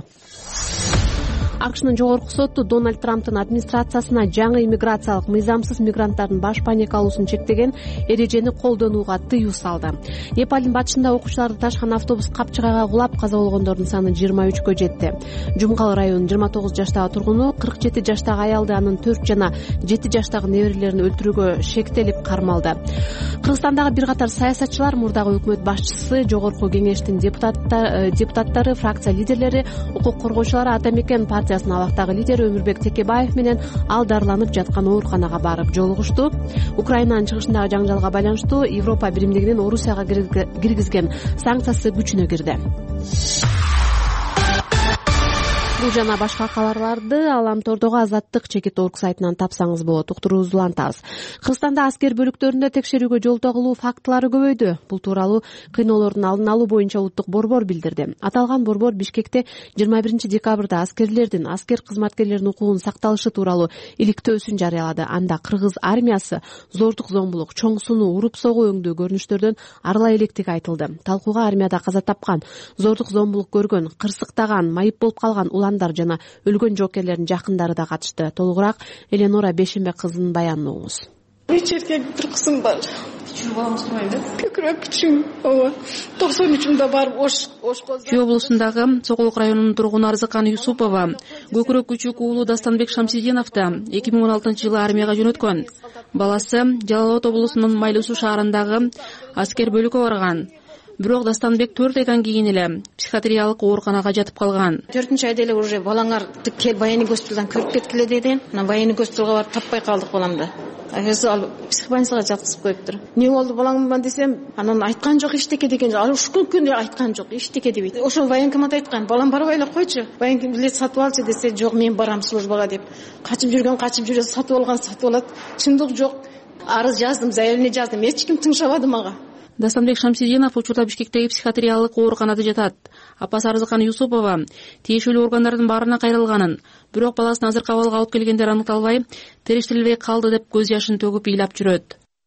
АКШнын жогорку соту Дональд Трамптын администрациясына жаңы иммиграциялык мыйзамсыз мигранттардын баш паника алуусун чектеген эрежени колдонууга тыюу салды. Непалдын батышында окуучуларды ташкан автобус капчыгайга кулап, каза болгондордун саны 23кө жетти. Жумгал районунун 29 жаштагы тургуну 47 жаштагы аялды, анын 4 жана 7 жаштагы неберелерин өлтүрүүгө шектелип кармалды. Кыргызстандагы бир катар саясатчылар, мурдагы өкмөт башчысы, жогорку кеңештин депутаттары, фракция лидерлери, укук коргоочулары, Ата Мекен партиясынын абактагы лидери Өмүрбек Текебаев менен ал дарыланып жаткан ооруканага барып жолугушту. Украинанын чыгышындагы жаңжалга байланыштуу Европа биримдигинин Орусияга киргизген санкциясы күчүнө кирди. Бул жана башка кабарларды Аламтордогу Азаттык.org сайтынан тапсаңыз болот. Уктуруубузду улантабыз. Кыргызстанда аскер бөлүктөрүндө текшерүүгө жол тагылуу фактылары көбөйдү. Бул тууралуу кыйноолордун алдын алуу боюнча улуттук борбор билдирди. Аталган борбор Бишкекте 21-декабрда аскерлердин, аскер кызматкерлеринин укугунун сакталышы тууралуу иликтөөсүн жарыялады. Анда кыргыз армиясы зордук, зомбулук, чоң сунуу, уруп-согуу өңдүү көрүнүштөрдөн арыла электиги айтылды. Талкууга армияда каза тапкан, зордук, зомбулук көргөн, кырсыктаган, майып болуп калган уландар жана өлгөн жоокерлердин жакындары да катышты. Толугураак Эленора Бешембек кызынын баянын угуңуз.
Үч эркек, бир кызым бар. Кичүү балаңыз турбайбы? Көкүрөк кичүү. Ооба. 93-мда барып ошко.
Чүй облусундагы Сокулук районунун тургуну Арзыкан Юсупова көкүрөк күчүк уулу Дастанбек Шамсидиновду 2016-жылы армияга жөнөткөн. Баласы Жалал Абад облусунун Майлысуу шаарындагы аскер бөлүккө барган. Бирок Дастанбек 4 айдан кийин эле психиатриялык ооруканага жатып калган.
4-айда эле уже балаңар кел Баяник госпиталдан көрүп кеткиле деди. Анан Баяник госпиталга барып таппай калдык баламды. Азыр ал психбольницага жаткызып коюптур. Не болду балаңман десем, анан айткан жок эчтеке деген жок. Ал ушул күнү айткан жок, эчтеке дебейт. Ошол военкомат айткан, балам барбай эле койчу. Военком билет сатып алчы десе, жок мен барам службага деп. Качып жүрө, сатып алган сатып алат. Чындык жок. Арыз жаздым, заявление жаздым. Эч ким тыңшабады мага.
Дастанбек Шамсидинов учурда Бишкектеги психиатриялык ооруканада жатат. Апасы Арзыкан Юсупова тиешелүү органдардын баарына кайрылганын, бирок баласын азыркы абалга алып келгендер аныкталбай, териштирилбей калды деп көз жашын төгүп ыйлап жүрөт.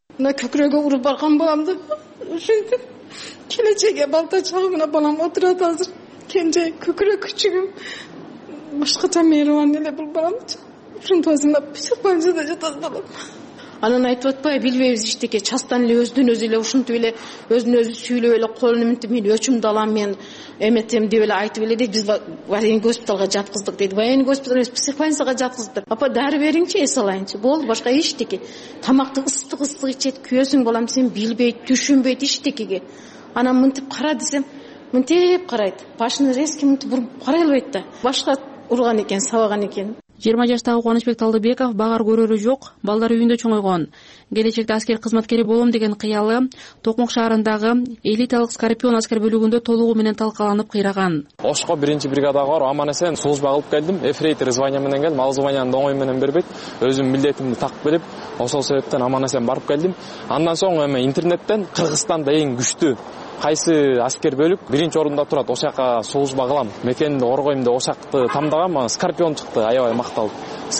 мына көкүрөгү уруп барган баламды ушинтип келечекке балта чагымына балам отурат азыр. Кенже көкүрөк күчүгүм башкача мейрибан эле бул баламчы. Ушинтип азыр психбанжада жатат балам. Анан айтып атпайбы, билбейбиз иштеке, частан эле өзүнөн өзү эле ушинтип эле өзүн өзү сүйлөп эле колун минтип мен өчүмдү алам, мен эметем деп эле айтып эле дейт. Биз военный госпиталга жаткыздык дейт. Военный госпиталга эмес, психбанжага жаткыздык. Апа дары бериңчи, эс алайынчы. Болду, башка иштеке. Тамакты ыстык ичет, күйөсүң балам, сен билбейт, түшүнбөйт иштекеге. Анан мынтип кара десем, мынтип карайт. Башын резко мынтип буруп карай албайт да. Башка урган экен, сабаган экен.
20 жаштагы Кубанычбек Талдыбеков багар көрөрү жок, балдар үйүндө чоңойгон. Келечекте аскер кызматкери болом деген кыялы Токмок шаарындагы элиталык Скорпион аскер бөлүгүндө толугу менен талкаланып кыйраган.
Ошко 1-бригадага барып аман-эсен служба кылып келдим. Эфрейтор звания менен келдим. Ал званияны оңой менен бербейт. Өзүм милдетимди такып берип, ошол себептен аман-эсен барып келдим. Андан соң эми интернеттен Кыргызстанда эң күчтүү кайсы аскер бөлүк биринчи орунда турат, ошол жака служба кылам, мекенди коргойм деп ошакты тандагам. Скорпион чыкты, аябай макталып.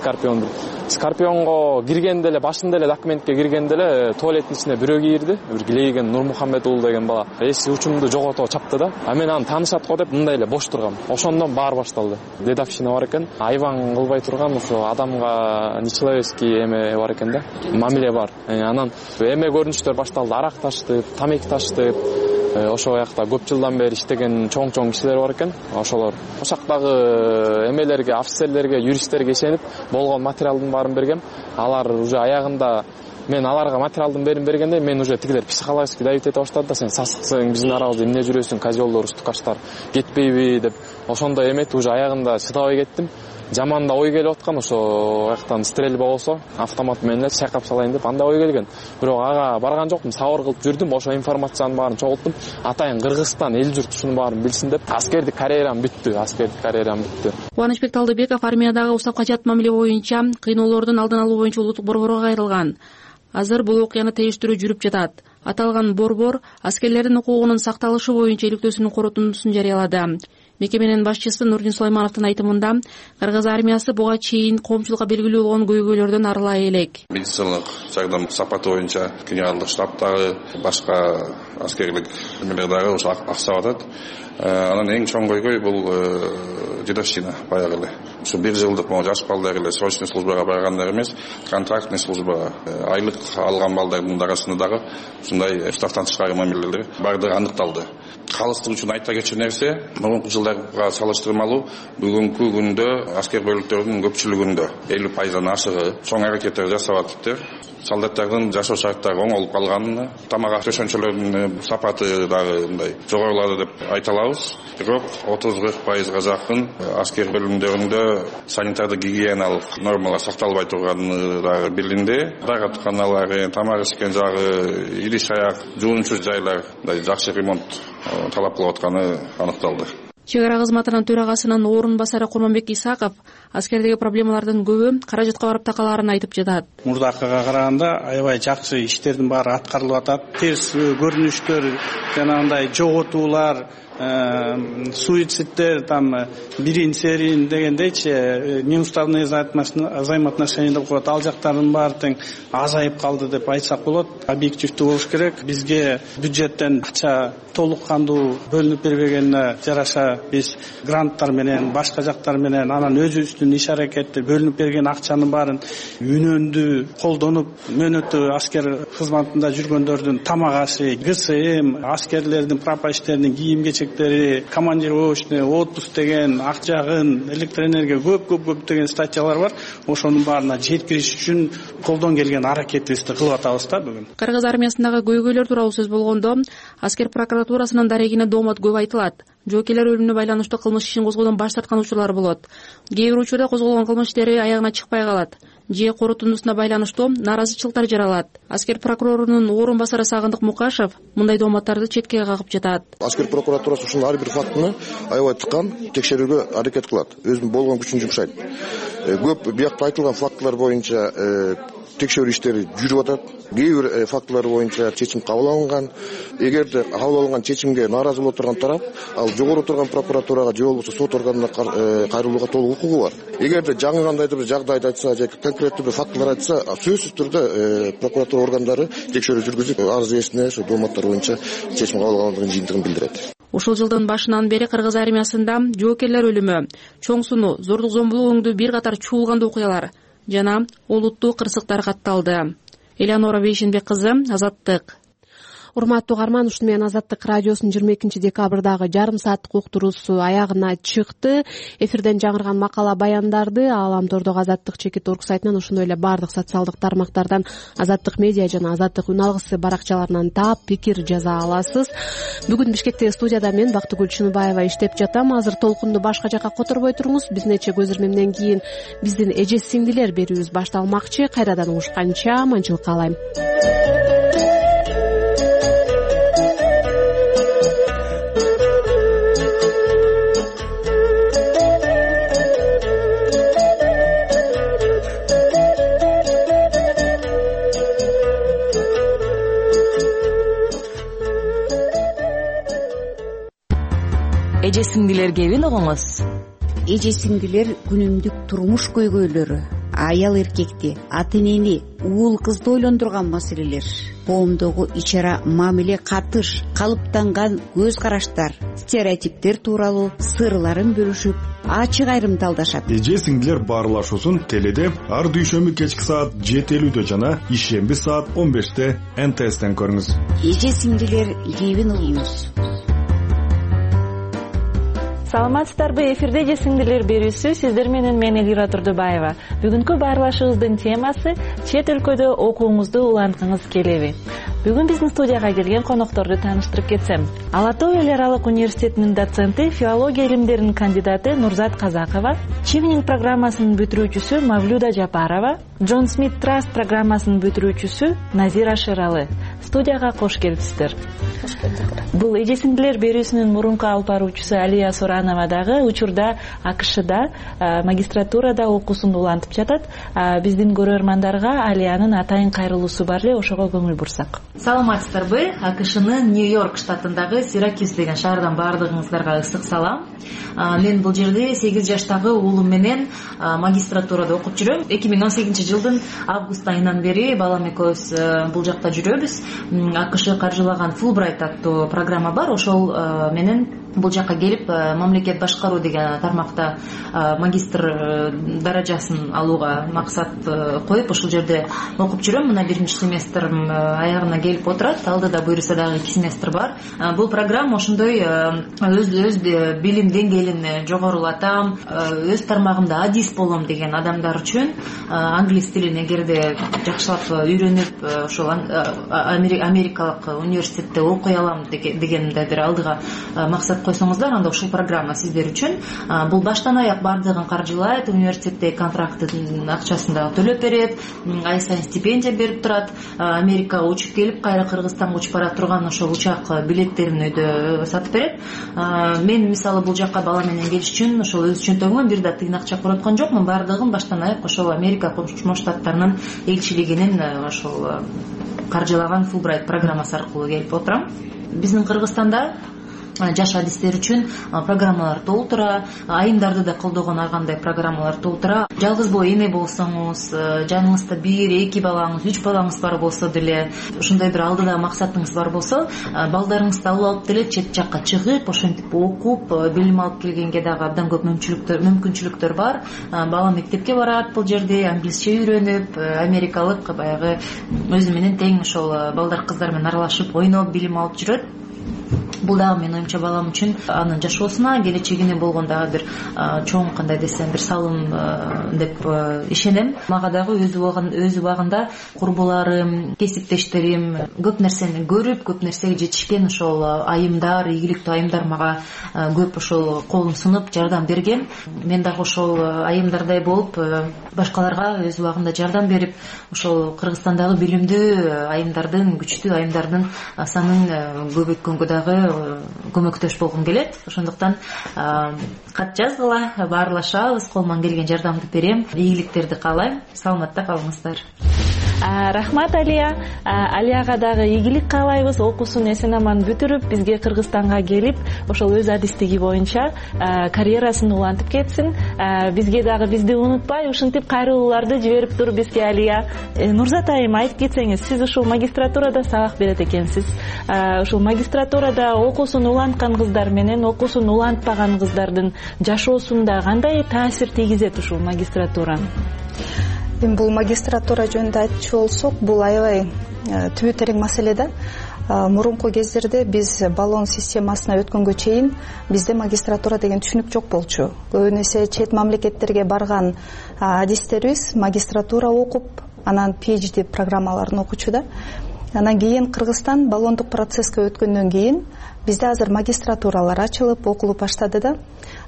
Скорпионго киргенде эле, башында эле документке киргенде эле туалеттин ичине бирөө кирди, бир Гилейген Нурмухаммед уулу деген бала. Эси учумду жогото чапты да. А мен аны таанышат го деп мындай эле бош тургам. Ошондон баары башталды. Дедовщина бар экен, айбан кылбай турган, ошо адамга нечеловецкий эме бар экен да, мамиле бар. Анан эме көрүнүштөр башталды, арак таштып, тамеки таштып. Ошол жакта көп жылдан бери иштеген чоң кишилер бар экен. Ошолор ошактагы эмелерге, офицерлерге, юристтерге ишенип болгон материалдын баарын бергем. Алар уже аягында мен аларга материалдын бергенде мен уже тигилер психологически давить эте баштады да, сен сасыксың, биздин арабызда эмне жүрөсүң, козелдор, устукаштар кетпейби деп. Ошондой эметип уже аягында чыдабай кеттим. Жаманда ой келип аткан, ошо жактан стрельба болсо автомат менен эле чайкап салайын деп андай ой келген. Бирок ага барган жокмун, сабыр кылып жүрдүм. Ошо информациянын баарын чогулттум. Атайын Кыргызстан эл журт ушунун баарын билсин деп. Аскердик карьерам бүттү.
Кубанычбек Талдыбеков армиядагы устапка жат мамиле боюнча кыйноолордун алдын алуу боюнча улуттук борборго кайрылган. Азыр бул окуяны териштирүү жүрүп жатат. Аталган борбор аскерлердин укугунун сакталышы боюнча иликтөөсүнүн корутундусун жарыялады. Мекеменин башчысы Нурдин Сулаймановдун айтымында, Кыргыз армиясы буга чейин коомчулукка белгилүү болгон көйгөйлөрдөн арылай элек.
Медициналык жардам сапаты боюнча генералдык штабтагы, башка аскерлик эмелердагы ошо аксап атат. Анан эң чоң көйгөй бул дедовщина баягы эле. Ушу 1 жылдык жаш балдар эле срочный службага баргандар эмес, контрактный службага айлык алган балдардын арасында дагы ушундай штаттан тышкары мамилелер бардыгы аныкталды. Калыстык үчүн айта кетчү нерсе, мурунку жылдарга салыштырмалуу бүгүнкү күндө аскер бөлүктөрүнүн көпчүлүгүндө 50%-дан ашыгы чоң аракеттер жасап атыптыр. Солдаттардын жашоо шарттары оңолуп калганын, тамак төшөнчөлөрдүн сапаты дагы мындай жогорулады деп айта алабыз. Бирок 30-40%га жакын аскер бөлүмдөрүндө санитардык гигиеналык нормалар сакталбай турганы дагы билинди. Дааратканалар, тамак ичкен жагы, идиш аяк жуунчу жайлар жакшы ремонт талап кылып атканы аныкталды.
Чек ара кызматынын төрагасынын орун басары Курманбек Исаков аскердеги проблемалардын көбү каражатка барып такалаарын айтып жатат.
Мурдакыга караганда аябай жакшы иштердин баары аткарылып атат. Терс көрүнүштөр, жанагындай жоготуулар, суицидтер, там бирин серин дегендейчи неуставные взаимоотношения деп коет. Ал жактардын баары тең азайып калды деп айтсак болот. Объективдүү болуш керек. Бизге бюджеттен акча толук кандуу бөлүнүп бербегенине жараша биз гранттар менен, башка жактар менен, анан өзүбүздүн иш аракетти бөлүнүп берген акчанын баарын үнөндүү колдонуп, мөөнөттүү аскер кызматында жүргөндөрдүн тамак ашы, ГСМ, аскерлердин прапорщиктердин кийим кечектери, командировочный, отпуск деген, ак жагын, электроэнергия көп деген статьялар бар. Ошонун баарына жеткириш үчүн колдон келген аракетибизди кылып атабыз да бүгүн.
Кыргыз армиясындагы көйгөйлөр тууралуу сөз болгондо, аскер прокуратурасынын дарегине доомат көп айтылат. Жоокейлер өлүмүнө байланыштуу кылмыш ишин козгоодон баш тарткан учурлар болот. Кээ бир учурда козголгон кылмыш иштери аягына чыкпай калат. Же корутундусуна байланыштуу нааразычылыктар жаралат. Аскер прокурорунун орун басары Сагындык Мукашев мындай дооматтарды четке кагып жатат.
Аскер прокуратурасы ушул ар бир фактыны аябай тыккан, текшерүүгө аракет кылат. Өзүнүн болгон күчүн жумшайт. Көп биякта айтылган фактылар боюнча текшерүү иштери жүрүп атат. Кээ бир фактылар боюнча чечим кабыл алынган. Эгерде кабыл алынган чечимге нааразы болуп турган тарап ал жогору турган прокуратурага же болбосо сот органына кайрылууга толук укугу бар. Эгерде жаңы кандайдыр бир жагдайды айтса же конкреттүү бир фактылар айтса, сөзсүз түрдө прокуратура органдары текшерүү жүргүзүп арыз ээсине ошо дооматтар боюнча чечим кабыл алгандыгын жыйынтыгын билдирет.
Ушул жылдын башынан бери кыргыз армиясында жоокерлер өлүмү, чоң сунуу, зордук зомбулук өңдүү бир катар чуулгандуу окуялар жана олуттуу кырсыктар катталды. Элеонора Бейшенбек кызы, Азаттык.
Урматтуу угарман, ушуну менен Азаттык радиосунун 22-декабрдагы жарым сааттык уктуруусу аягына чыкты. Эфирден жаңырган макала баяндарды Ааламтордогу Азаттык.org сайтынан, ошондой эле бардык социалдык тармактардан, Азаттык медиа жана Азаттык үн алгысы баракчаларынан таап, пикир жаза аласыз. Бүгүн Бишкектеги студияда мен Бактыгүл Чыныбаева иштеп жатам. Азыр толкунду башка жака которбой туруңуз. Биз нече көз ирмемден кийин биздин эже сиңдилер берүүбүз башталмакчы. Кайрадан угушканча аманчылык каалайм.
Эже сиңдилер кебин угуңуз.
Эже сиңдилер күнүмдүк турмуш көйгөйлөрү, аял эркекти, ата энени, уул кызды ойлондурган маселелер, коомдогу ичара мамиле катыш, калыптанган көз караштар, стереотиптер тууралуу сырларын бөлүшүп, ачык айрымталдашат.
Эже сиңдилер баарлашуусун теледе ар дүйшөмбү кечки саат 7:50 жана ишемби саат 15-те НТСтен көрүңүз.
Эже сиңдилер кебин угуңуз.
Саламатсыздарбы, эфирде эже сиңдилер берүүсү, сиздер менен мен Элира Турдубаева. Бүгүнкү баарлашуубуздун темасы чет өлкөдө окууңузду уланткыңыз келеби? Бүгүн биздин студияга келген конокторду тааныштырып кетсем. Ала Тоо эл аралык университетинин доценти, филология илимдеринин кандидаты Нурзат Казакова, Чивнинг программасынын бүтүрүүчүсү Мавлюда Жапарова, Джон Смит Траст программасынын бүтүрүүчүсү Назира Шералы. Студияга кош келипсиздер. Бул эже сиңдилер берүүсүнүн мурунку алып баруучусу Алия Соранова дагы учурда АКШда магистратурада окуусун улантып жатат. Биздин көрөрмандарга Алиянын атайын кайрылуусу бар эле, ошого көңүл бурсак.
Саламатсыздарбы? АКШнын Нью-Йорк штатындагы Сиракюз деген шаардан баардыгыңыздарга ысык салам. Мен бул жерде 8 жаштагы уулум менен магистратурада окуп жүрөм. 2018 жылдын август айынан бери балам экөөбүз бул жакта жүрөбүз. АКШ каржылаган Fulbright аттуу программа бар. Ошол менен бул жакка келип мамлекет башкаруу деген тармакта магистр даражасын алууга максат коюп ошол жерде окуп жүрөм. Мына 1-чи семестрим аягына келип отурат. Алдыда буюрса дагы 2 семестр бар. Бул программа ошондой өз билим деңгээлин жогорулатам, өз тармагымда адис болом деген адамдар үчүн англис тилин эгерде жакшылап үйрөнүп ошол америкалык университетте окуй алам дегенде бир алдыга максат койсоңуздар, анда ушул программа сиздер үчүн. Бул баштан аяк бардыгын каржылайт, университетте контракттын акчасын да төлөп берет, ай сайын стипендия берип турат. Америкага учуп келип, кайра Кыргызстанга учуп бара турган ошол учак билеттерин өйдө сатып берет. Мен мисалы бул жакка бала менен келиш үчүн ошол өз чөнтөгүмөн бир да тыйын акча короткон жокмун. Бардыгын баштан аяк ошол Америка Кошмо Штаттарынын элчилигинин ошол каржылаган Fulbright программасы аркылуу келип отурам. Биздин Кыргызстанда жаш адистер үчүн программалар толтура, айымдарды да колдогон ар кандай программалар толтура. Жалгыз боо эне болсоңуз, жаныңызда 1-2 балаңыз, 3 балаңыз бар болсо деле, ошондой бир алдыда максатыңыз бар болсо, балдарыңызды алып деле чет жакка чыгып, ошентип окуп, билим алып келгенге дагы абдан көп мүмкүнчүлүктөр бар. Бала мектепке барат, бул жерде англисче үйрөнүп, америкалык баягы өзү менен тең ошол балдар кыздар менен аралашып, ойноп, билим алып жүрөт. Бул дагы менин оюмча балам үчүн анын жашоосуна, келечегине болгон дагы бир чоң кандай десем бир салым деп ишенем. Мага дагы өз убагында курбуларым, кесиптештерим көп нерсени көрүп, көп нерсеге жетишкен ошол айымдар, ийгиликтүү айымдар мага көп ошол колун сунуп жардам берген. Мен дагы ошол айымдардай болуп, башкаларга өз убагында жардам берип, ошол Кыргызстандагы билимдүү айымдардын, күчтүү айымдардын санын көбөйткөнгө дагы көмөктөш болгум келет. Ошондуктан кат жазгыла, баарлашабыз, колуман келген жардамды берем, ийгиликтерди каалайм. Саламатта калыңыздар.
Рахмат Алия. Алияга дагы ийгилик каалайбыз. Окуусун эсен аман бүтүрүп, бизге Кыргызстанга келип, ошол өз адистиги боюнча карьерасын улантып кетсин. Бизге дагы бизди унутпай, ушинтип кайрылууларды жиберип тур бизге Алия. Нурзат айым, айтып кетсеңиз, сиз ушул магистратурада сабак берет экенсиз. Ушул магистратурада окуусун уланткан кыздар менен окуусун улантпаган кыздардын жашоосунда кандай таасир тийгизет ушул магистратура?
Эми бул магистратура жөнүндө айтчу болсок, бул аябай түбү терең маселе да. Мурунку кездерде биз баллон системасына өткөнгө чейин бизде магистратура деген түшүнүк жок болчу. Көбүн эсе чет мамлекеттерге барган адистерибиз магистратура окуп, анан PhD программаларын окучу да. Анан кийин Кыргызстан баллондук процесске өткөндөн кийин бизде азыр магистратуралар ачылып, окулуп баштады да.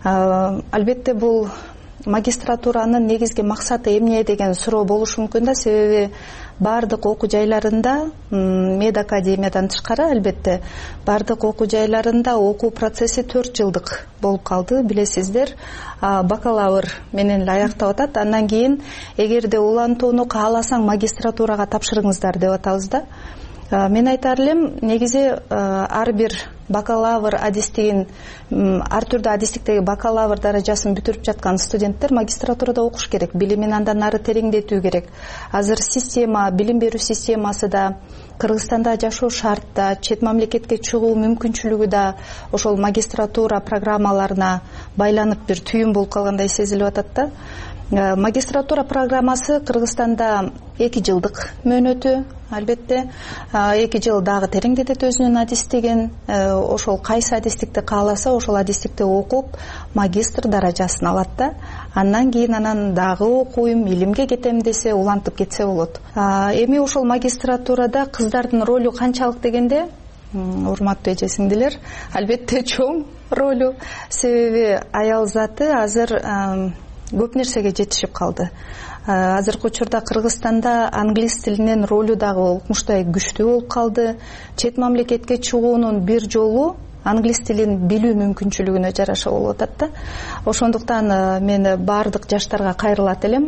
Албетте бул магистратуранын негизги максаты эмне деген суроо болушу мүмкүн да, себеби бардык окуу жайларында, медакадемиядан тышкары албетте бардык окуу жайларында окуу процесси 4 жылдык болуп калды. Билесиздер, бакалавр менен эле аяктап атат. Андан кийин эгерде улантууну кааласаң магистратурага тапшырыңыздар деп атабыз да. Мен айтар элем, негизи ар бир бакалавр адистигин, ар түрдүү адистиктеги бакалавр даражасын бүтүрүп жаткан студенттер магистратурада окуш керек, билимин андан ары тереңдетүү керек. Азыр система, билим берүү системасы да, Кыргызстанда жашоо шарт да, чет мамлекетке чыгуу мүмкүнчүлүгү да ошол магистратура программаларына байланып бир түйүн болуп калгандай сезилип атат да. Магистратура программасы Кыргызстанда 2 жылдык мөөнөтү, албетте 2 жыл дагы тереңдетет өзүнүн адистигин. Ошол кайсы адистикти кааласа, ошол адистикти окуп, магистр даражасын алат да. Андан кийин анан дагы окуйм, илимге кетем десе, улантып кетсе болот. Эми ошол магистратурада кыздардын ролу канчалык дегенде, урматтуу эже сиңдилер, албетте чоң ролу, себеби аял заты азыр көп нерсеге жетишип калды. Азыркы учурда Кыргызстанда англис тилинин ролу дагы укмуштай күчтүү болуп калды. Чет мамлекетке чыгуунун бир жолу англис тилин билүү мүмкүнчүлүгүнө жараша болуп атат да. Ошондуктан мен бардык жаштарга кайрылат элем.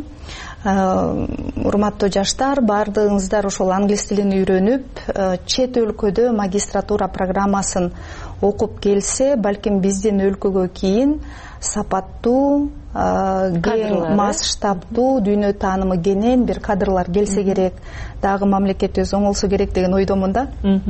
Урматтуу жаштар, бардыгыңыздар ошол англис тилин үйрөнүп, чет өлкөдө магистратура программасын окуп келсе, балким биздин өлкөгө кийин сапаттуу, кең масштабдуу, дүйнө таанымы кенен бир кадрлар келсе керек, дагы мамлекетибиз оңолсо керек деген ойдомун да.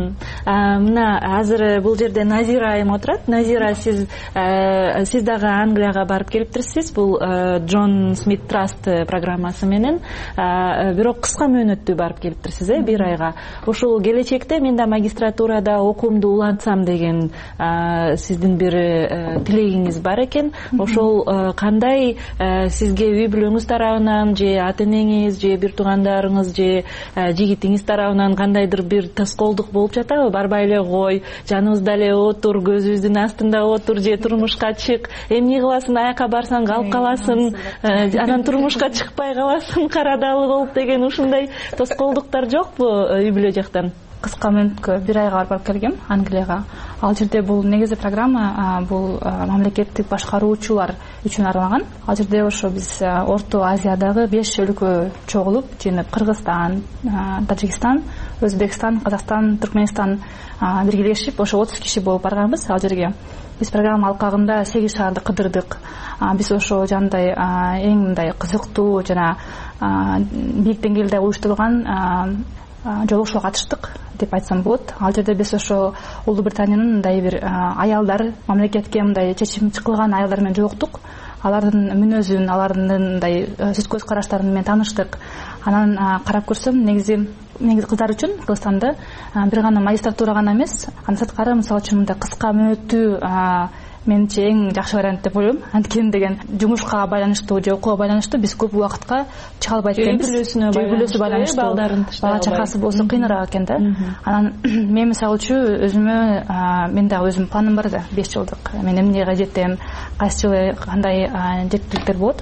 Мына азыр бул жерде Назира айым отурат. Назира, сиз дагы Англияга барып келиптирсиз. Бул Джон Смит Траст программасы менен, бирок кыска мөөнөттүү барып келиптирсиз, 1 айга. Ушул келечекте мен да магистратурада окуумду улантсам деген сиздин бир тилегиңиз бар экен. Ошол кандай сизге үй бүлөңүз тарабынан, же ата-энеңиз, же бир туугандарыңыз, же жигитиңиз тарабынан кандайдыр бир тоскоолдук болуп жатабы? Барбай эле кой, жаныбызда эле отур, көзүбүздүн астында отур, же турмушка чык, эмне кыласың, аякка барсаң калып каласың, анан турмушка чыкпай каласың, карадалы болуп деген ушундай тоскоолдуктар жокпу үй бүлө жактан?
Кыска мөөнөткө 1 айга барып келгем Англияга. Ал жерде бул негизи программа бул мамлекеттик башкаруучулар үчүн арналган. Ал жерде ошо биз Орто Азиядагы 5 өлкө чогулуп, жана Кыргызстан, Тажикстан, Өзбекстан, Казакстан, Түркмөнстан биргелешип, ошо 30 киши болуп барганбыз ал жерге. Биз программа алкагында 8 шаарды кыдырдык. Биз ошо жандай эң мындай кызыктуу жана бийик деңгээлде уюштурулган жолугушууга катыштык деп айтсам болот. Ал жерде биз ошо Улуу Британиянын мындай бир аялдар, мамлекетке мындай чечим чыккан аялдар менен жолуктук. Алардын мүнөзүн, алардын мындай сөз көз караштарын менен тааныштык. Анан карап көрсөм, негизи кыздар үчүн Кыргызстанда бир гана магистратура гана эмес, андан сырткары мисалы үчүн мындай кыска мөөнөттүү менимче эң жакшы вариант деп ойлойм. Анткени деген жумушка байланыштуу же окууга байланыштуу биз көп убакытка чыга албайт экенбиз. Үй бүлөсүнө байланыштуу, бала чакасы болсо кыйыныраак экен да. Анан мен мисалы үчүн өзүмө, мен дагы өзүмдүн планым бар да, 5 жылдык. Мен эмнеге жетем, кайсы жылы кандай жеткиликтер болот.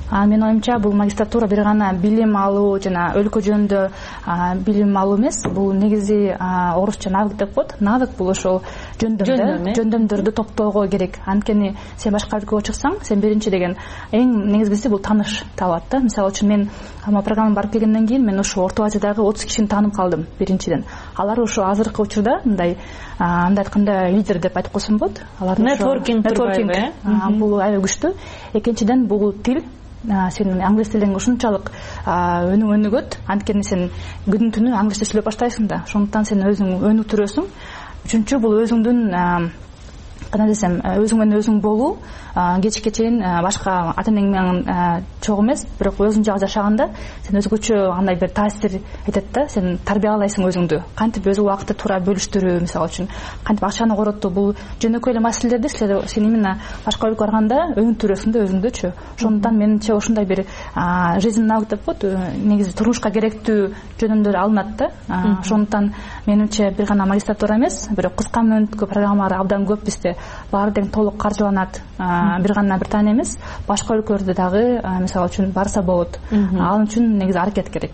Менин оюмча бул магистратура бир гана билим алуу жана өлкө жөнүндө билим алуу эмес, бул негизи орусча навык деп коет. Навык бул ошол жөндөмдөрдү топтоого керек. Анткени сен башка өлкөгө чыксаң, сен биринчи деген эң негизгиси бул тааныш табат да. Мисалы үчүн мен программага барып келгенден кийин мен ошо Орто Азиядагы 30 кишини таанып калдым биринчиден. Алар ошо азыркы учурда мындай айтканда лидер деп айтып койсом болот. Алар
нетворкинг
бул аябай күчтүү. Экинчиден бул тил. Сен англис тилиң ушунчалык өнүгөт. Анткени сен күнү түнү англисче сүйлөп баштайсың да. Ошондуктан сен өзүң өнүктүрөсүң. Үчүнчү бул өзүңдүн кандай десем, өзүң менен өзүң болуу. Кечке чейин башка ата энең менен чогуу эмес, бирок өзүң жагы жашаганда сен өзгөчө андай бир таасир этет да. Сен тарбиялайсың өзүңдү. Кантип өз убакытты туура бөлүштүрүү, мисалы үчүн кантип акчаны коротуу, бул жөнөкөй эле маселелерди сен именно башка өлкөгө барганда өнүктүрөсүң да өзүңдүчү. Ошондуктан менимче ушундай бир жизненный навык деп коет, негизи турмушка керектүү жөнүндө алынат да. Ошондуктан менимче бир гана магистратура эмес, бирок кыска мөөнөткө программалар абдан көп бизде. Баары тең толук каржыланат. Бир гана Британия эмес, башка өлкөлөрдө дагы мисалы үчүн барса болот. Ал үчүн негизи аракет керек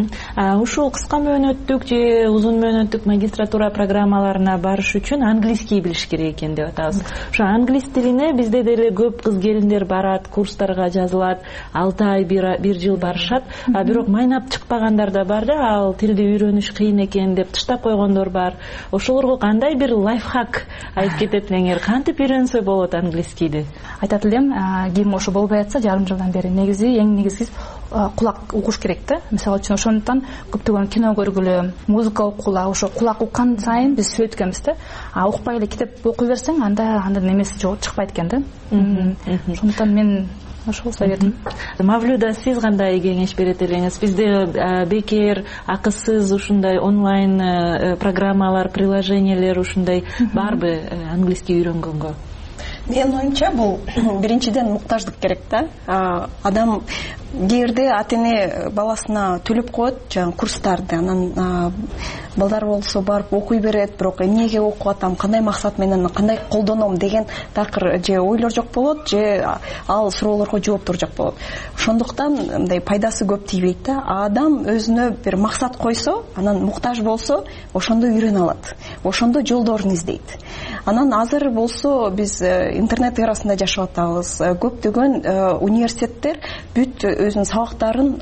да.
Ушул кыска мөөнөттүк же узун мөөнөттүк магистратура программаларына барыш үчүн английский билиш керек экен деп атабыз. Ошо англис тилине бизде деле көп кыз келиндер барат, курстарга жазылат, 6 ай, 1 жыл барышат. Бирок майнап чыкпагандар да бар да, ал тилди үйрөнүш кыйын экен деп таштап койгондор бар. Ошолорго кандай бир лайфхак айтып кететиңер, кантип үйрөнсө болот английскийди?
Айтат элем, ким ошо болбой атса жарым жылдан бери негизи эң негизгиси кулак угуш керек да. Мисалы үчүн ошондуктан көптөгөн кино көргүлө, музыка окугула, ошо кулак уккан сайын биз сүйлөйт экенбиз да. Укпай эле китеп окуй берсең, анда андан эмеси чыкпайт экен да. Ошондуктан мен ошол советим.
Мавлюда, сиз кандай кеңеш берет элеңиз? Бизде бекер, акысыз ушундай онлайн программалар, приложениялер ушундай барбы английский үйрөнгөнгө?
Менин оюмча бул биринчиден муктаждык керек да. Адам кээде ата эне баласына төлөп коет жаңы курстарды, анан балдар болсо барып окуй берет, бирок эмнеге окуп атам, кандай максат менен, кандай колдоном деген такыр же ойлор жок болот, же ал суроолорго жооптор жок болот. Ошондуктан мындай пайдасы көп тийбейт да. Адам өзүнө бир максат койсо, анан муктаж болсо, ошондо үйрөнө алат. Ошондо жолдорун издейт. Анан азыр болсо биз интернет эрасында жашап атабыз. Көптөгөн университеттер бүт өзүнүн сабактарын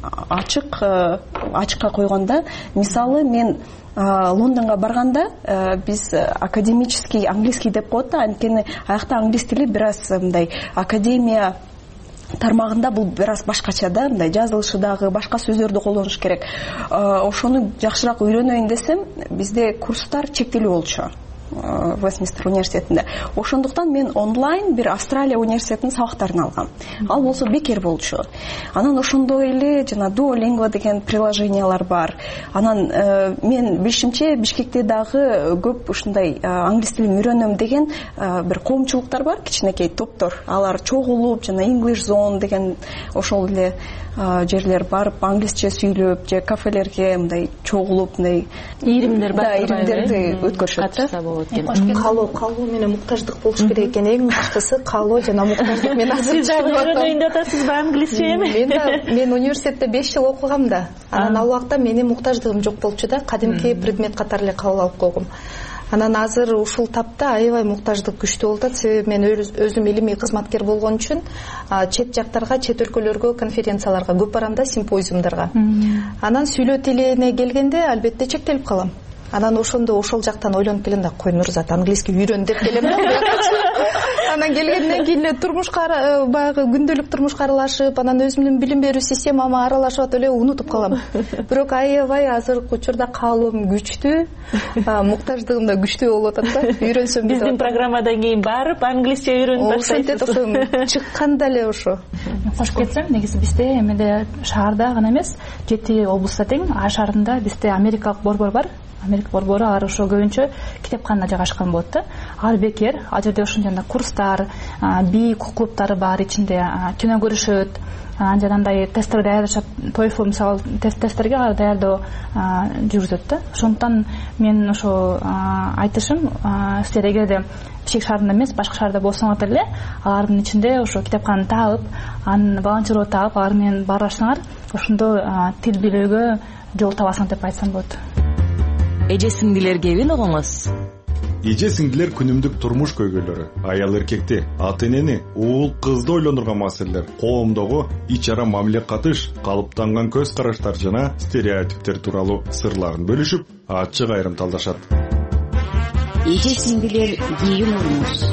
ачыкка койгонда. Мисалы мен Лондонго барганда биз академический английский деп коет да, анткени аякта англис тили бир аз мындай академия тармагында бул бир аз башкача да, мындай жазылышы дагы башка сөздөрдү колдонуш керек. Ошону жакшыраак үйрөнөйүн десем, бизде курстар чектелүү болчу. Вестминстер университетинде. Ошондуктан мен онлайн бир Австралия университетинин сабактарын алгам. Ал болсо бекер болчу. Анан ошондой эле жана Duolingo деген приложениялар бар. Анан мен билишимче Бишкекте дагы көп ушундай англис тилин үйрөнөм деген бир коомчулуктар бар, кичинекей топтор. Алар чогулуп жана English Zone деген ошол эле жерлер барып англисче сүйлөп, же кафелерге мындай чогулуп, мындай
иримдер бар.
Да, иримдерди өткөрүшөт да.
Каалоо менен муктаждык болуш керек экен. Эң баштысы каалоо жана муктаждык. Мен азыр
үйрөнөйүн деп атасызбы англисче эми?
Мен университетте 5 жыл окугам да. Анан ал убакта менин муктаждыгым жок болчу да. Кадимки предмет катары эле кабыл алып койгом. Анан азыр ушул тапта аябай муктаждык күчтүү болуп атат. Себеби мен өзүм илимий кызматкер болгон үчүн чет жактарга, чет өлкөлөргө, конференцияларга көп барам да, симпозиумдарга. Анан сүйлөө тилине келгенде албетте чектелип калам. Анан ошондо ошол жактан ойлонуп келем да, кой Нурзат английский үйрөн деп келем да. Анан келгенден кийин эле турмушка баягы күндөлүк турмушка аралашып, анан өзүмдүн билим берүү системама аралашып атып эле унутуп калам. Бирок аябай азыркы учурда каалоом күчтүү, муктаждыгым да күчтүү болуп атат да. Үйрөнсөм
биздин программадан кийин барып англисче үйрөнүп
баштайсыз. Чыкканда эле ошо.
Кошуп кетсем, негизи бизде эмеде шаарда гана эмес, 7 облустта тең, А шаарында бизде америкалык борбор бар. Америка борбору алар ошо көбүнчө китепканада жайгашкан болот да. Ал бекер, ал жерде ушундай курстар, би клубдары бар, ичинде кино көрүшөт, анандай тесттер даярдашат. TOEFL мисалы тесттерге алар даярдоо жүргүзөт да. Ошондуктан мен ошо айтышым, силер эгерде Бишкек шаарында эмес, башка шаарда болсоңор деле, алардын ичинде ошо китепкананы таап, анын волонтерлор таап, алар менен баарлашсаңар, ошондо тил билүүгө жол табасың деп айтсам болот.
Эже сиңдилер кебин угуңуз.
Эже сиңдилер күнүмдүк турмуш көйгөйлөрү, аял эркекти, ата энени, уул кызды ойлондурган маселелер, коомдогу ич ара мамиле катыш, калыптанган көз караштар жана стереотиптер тууралуу сырларын бөлүшүп, ачык айрым талдашат.
Эже сиңдилер кийин угуңуз.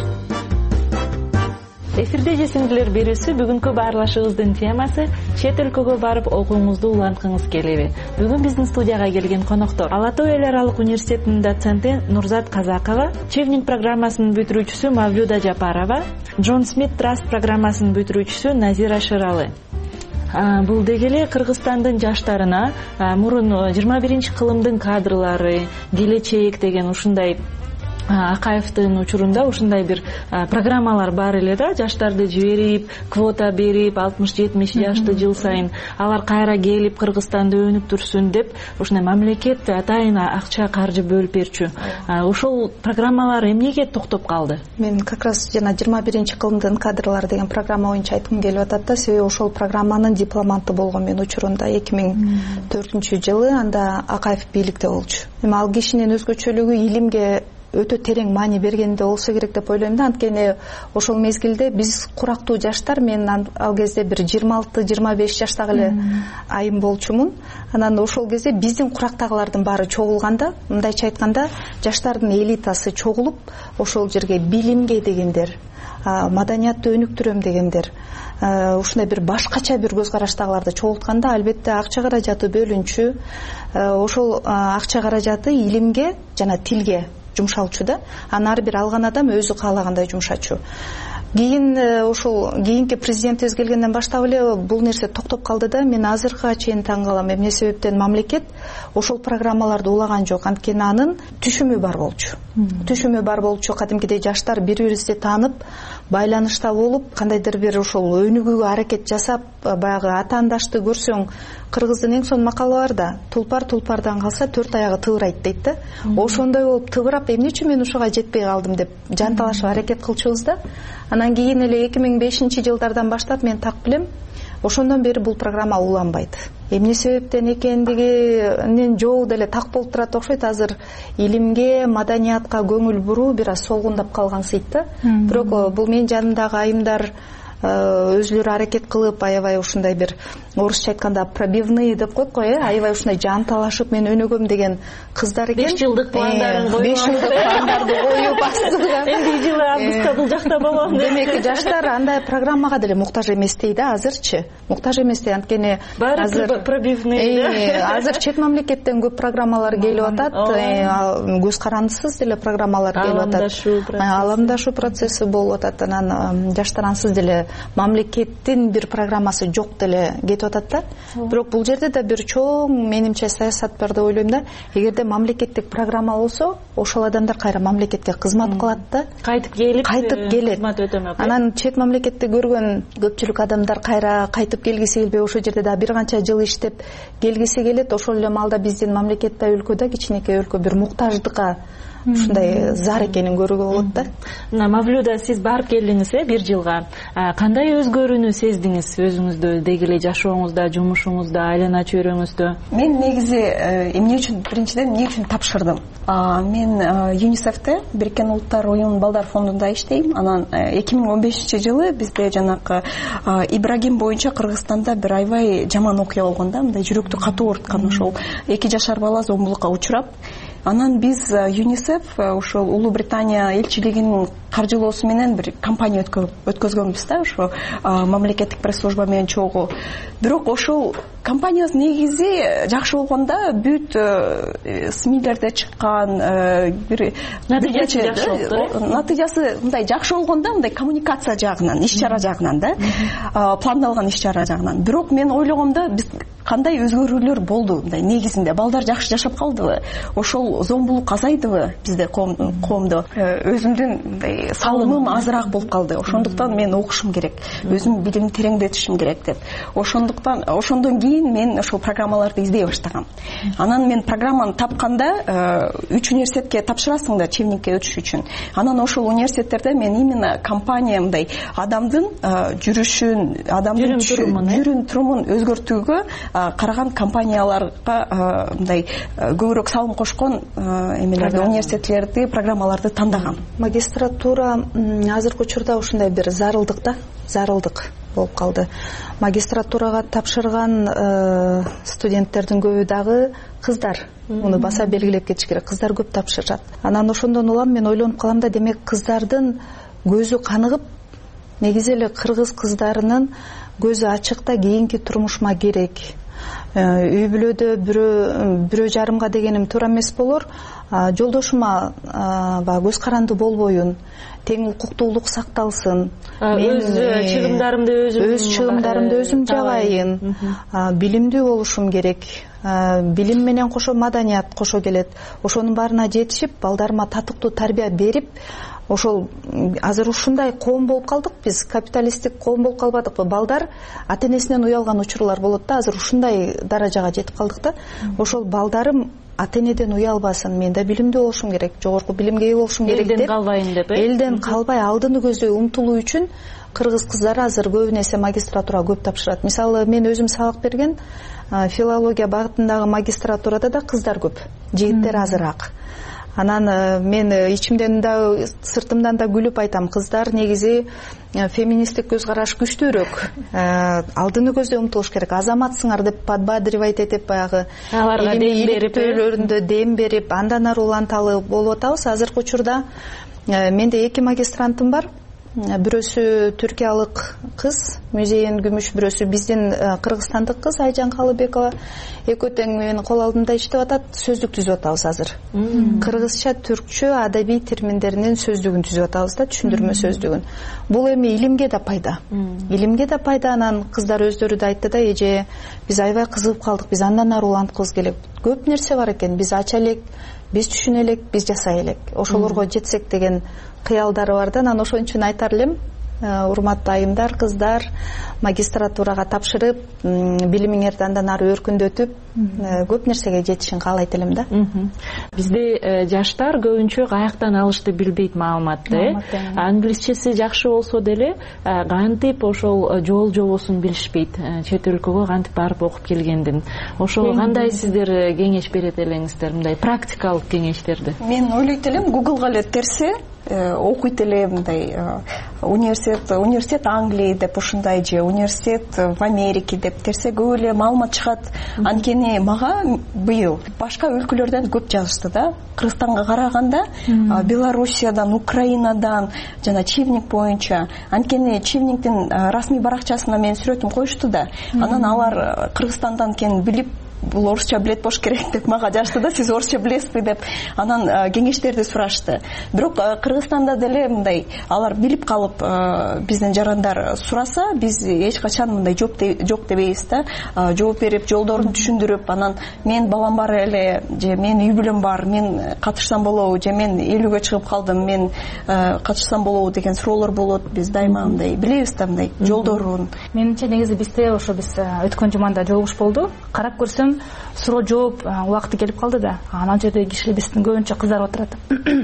Эфирде эже сиңдилер берүүсү бүгүнкү баарлашыбыздын темасы чет өлкөгө барып окууңузду уланткыңыз келеби? Бүгүн биздин студияга келген коноктор Ала Тоо эл аралык университетинин доценти Нурзат Казакова, Чевник программасынын бүтүрүүчүсү Мавлюда Жапарова, Джон Смит Траст программасынын бүтүрүүчүсү Назира Шыралы. Бул дегеле Кыргызстандын жаштарына мурун 21-кылымдын кадрлары, келечек деген ушундай Акаевдин учурунда ушундай бир программалар бар эле да, жаштарды жиберип, квота берип, 60-70 жашты жыл сайын алар кайра келип Кыргызстанды өнүк турсун деп ушундай мамлекет атайын акча каржы бөлүп берчү. Ошол программалар эмнеге токтоп калды?
Мен как раз жана 21-кылымдын кадрлары деген программа боюнча айткым келип атат да, себеби ошол программанын дипломанты болгон мен учурунда 2004-жылы анда Акаев бийликте болчу. Эми ал кишинин өзгөчөлүгү илимге өтө терең маани бергенде болсо керек деп ойлойм да. Анткени ошол мезгилде биз курактуу жаштар, мен ал кезде бир 26-25 жаштагы эле айым болчумун. Анан ошол кезде биздин курактагылардын баары чогулганда, мындайча айтканда, жаштардын элитасы чогулуп, ошол жерге билимге дегендер, маданиятты өнүктүрөм дегендер, ушундай бир башкача бир көз караштагыларды чогултканда, албетте акча каражаты бөлүнчү. Ошол акча каражаты илимге жана тилге жумшалчу да. Аны ар бир алган адам өзү каалагандай жумшачу. Кийин ошол кийинки президентибиз келгенден баштап эле бул нерсе токтоп калды да. Мен азыркыга чейин таң калам. Эмне себептен мамлекет ошол программаларды улаган жок. Анткени анын түшүмү бар болчу. Түшүмү бар болчу. Кадимкидей жаштар бири-бирибизди таанып, байланышта болуп, кандайдыр бир ошол өнүгүүгө аракет жасап, баягы атаандашты көрсөң, кыргыздын эң сонун макалы бар да, тулпар тулпардан калса 4 аягы тыбырайт дейт да. Ошондой болуп тыбырап, эмне үчүн мен ушуга жетпей калдым деп жанталашып аракет кылчубуз да. Анан кийин эле 2005-жылдардан баштап мен так билем, ошондон бери бул программа уланбайт. Эмне себептен экендигинин жообу деле так болуп турат окшойт. Азыр илимге, маданиятка көңүл буруу бир аз солгундап калгансыйт да. Бирок бул менин жанымдагы айымдар өзүлөрү аракет кылып, аябай ушундай бир орусча айтканда пробивные деп коет го, аябай ушундай жанталашып мен өнүгөм деген кыздар экен.
5 жылдык пландарын коюп,
5 жылдык пландарды коюп астыга.
Эндиги жылы августта бул жакта болом.
Демек жаштар андай программага деле муктаж эмес дейди азырчы. Муктаж эмес дейт, анткени
азыр пробивные.
Азыр чет мамлекеттен көп программалар келип атат, көз карандысыз деле программалар келип атат. Аламдашуу процесси болуп атат. Анан жаштар ансыз деле мамлекеттин бир программасы жок деле кетип атат да. Бирок бул жерде да бир чоң менимче саясат бар деп ойлойм да. Эгерде мамлекеттик программа болсо, ошол адамдар кайра мамлекетке кызмат кылат да.
Кайтып келет.
Кызмат өтөмөк. Анан чет мамлекетти көргөн көпчүлүк адамдар кайра кайтып келгиси келбей, ошол жерде да бир канча жыл иштеп келгиси келет. Ошол эле маалда биздин мамлекетте өлкөдө, кичинекей өлкө, бир муктаждыкка ушундай зар экенин көрүүгө болот да.
Мына Мавлюда, сиз барып келдиңиз 1 жылга. Кандай өзгөрүүнү сездиңиз өзүңүздө, деги эле жашооңузда, жумушуңузда, айлана чөйрөңүздө?
Мен негизи эмне үчүн, биринчиден эмне үчүн тапшырдым? Мен ЮНИСЕФте, Бириккен Улуттар уюмунун балдар фондунда иштейм. Анан 2015-жылы бизде жанакы Ибрагим боюнча Кыргызстанда бир аябай жаман окуя болгон да, мындай жүрөктү катуу ооруткан ошол 2 жашар бала зомбулукка учурап. Анан биз ЮНИСЕФ ошол Улуу Британия элчилигинин каржылоосу менен бир кампания өткөзгөнбүз да, ошо мамлекеттик пресс-служба менен чогуу. Бирок ошол компаниясы негизи жакшы болгондо бүт СМИлерде чыккан бир натыйжасы мындай жакшы болгондо, мындай коммуникация жагынан, иш-чара жагынан да, пландалган иш-чара жагынан. Бирок мен ойлогомдо биз кандай өзгөрүүлөр болду, мындай негизинде балдар жакшы жашап калдыбы? Ошол ушул зомбулук азайдыбы бизде коомдо, өзүмдүн мындай салымым азыраак болуп калды. Ошондуктан мен окушум керек, өзүм билимди тереңдетишим керек деп. Ошондон кийин мен ошол программаларды издей баштагам. Анан мен программаны тапканда 3 университетке тапшырасың да чебникке өтүш үчүн. Анан ошол университеттерде мен именно компания мындай адамдын жүрүшүн, адамдын жүрүм турумун өзгөртүүгө караган компанияларга мындай көбүрөөк салым кошкон эмелерди, университеттерди, программаларды тандагам.
Магистратура азыркы учурда ушундай бир зарылдык болуп калды. Магистратурага тапшырган студенттердин көбү дагы кыздар. Муну баса белгилеп кетиш керек. Кыздар көп тапшырат. Анан ошондон улам мен ойлонуп калам да, демек кыздардын көзү каныгып, негизи эле кыргыз кыздарынын көзү ачык да кийинки турмушума керек. Үй бүлөдө бирөө жарымга дегеним туура эмес болор. Жолдошума көз каранды болбоюн, тең укуктуулук сакталсын.
Өз чыгымдарымды өзүм жагайын.
Билимдүү болушум керек. Билим менен кошо маданият кошо келет. Ошонун баарына жетишип, балдарыма татыктуу тарбия берип, ошол азыр ушундай коом болуп калдык биз, капиталисттик коом болуп калбадыкпы? Балдар ата-энесинен уялган учурлар болот да, азыр ушундай даражага жетип калдык да. Ошол балдарым ата-энеден уялбасын, мен да билимдүү болушум керек, жогорку билимге ээ болушум керек деп,
элден калбайын деп,
элден калбай алдыны көздөй умтулуу үчүн кыргыз кыздары азыр көбүн эсе магистратура көп тапшырат. Мисалы, мен өзүм сабак берген филология багытындагы магистратурада да кыздар көп, жигиттер азыраак. Анан мен ичимден да, сыртымдан да күлүп айтам, кыздар негизи феминисттик көз караш күчтүүрөөк. Алдыны көздөй умтулуш керек. Азаматсыңар деп подбадривать этип, баягы
аларга дем берип,
илимдүүлөрүндө дем берип, андан ары уланталы болуп атабыз. Азыркы учурда менде 2 магистрантым бар. Бирөөсү түркиялык кыз, Музейин Күмүш, бирөөсү биздин кыргызстандык кыз Айжан Калыбекова. Экөө тең менин кол алдымда иштеп атат, сөздүк түзүп атабыз азыр. Кыргызча, түркчө адабий терминдеринин сөздүгүн түзүп атабыз да, түшүндүрмө сөздүгүн. Бул эми илимге да пайда. Илимге да пайда. Анан кыздар өздөрү да айтты да, эже биз аябай кызыгып калдык, биз андан ары уланткыбыз келет. Көп нерсе бар экен, биз ача элек, биз түшүнө элек, биз жасай элек. Ошолорго жетсек деген кыялдары бар да. Анан ошон үчүн айтар элем, урматтуу айымдар, кыздар, магистратурага тапшырып, билимиңерди андан ары өркүндөтүп, көп нерсеге жетишин каалайт элем да.
Бизде жаштар көбүнчө каяктан алышты билбейт маалыматты. Англисчеси жакшы болсо деле кантип ошол жол жобосун билишпейт. Чет өлкөгө кантип барып окуп келгендин. Ошого кандай сиздер кеңеш берет элеңиздер, мындай практикалык кеңештерди?
Мен ойлойт элем, Googleга эле терсе, окуйт эле мындай университет Англии деп ушундай, же университет в Америке деп терсе көп эле маалымат чыгат. Анткени мага быйыл башка өлкөлөрдөн көп жазышты да. Кыргызстанга караганда Белоруссиядан, Украинадан, жана Чивник боюнча. Анткени Чивниктин расмий баракчасына менин сүрөтүм коюшту да. Анан алар Кыргызстандан экенин билип, бул орусча билет болуш керек деп мага жазды да, сиз орусча билесизби деп. Анан кеңештерди сурашты. Бирок Кыргызстанда деле мындай алар билип калып, биздин жарандар сураса, биз эч качан мындай жок дебейбиз да. Жооп берип, жолдорун түшүндүрүп, анан мен балам бар эле, же мен үй бүлөм бар, мен катышсам болобу, же мен элүүгө чыгып калдым, мен катышсам болобу деген суроолор болот. Биз дайыма мындай билебиз да, мындай жолдорун.
Менимче негизи бизде ошо биз өткөн жуманда жолугуш болду. Карап көрсөм, суроо жооп убакыты келип калды да. Анан жерде киши биздин көбүнчө кыздар отурат.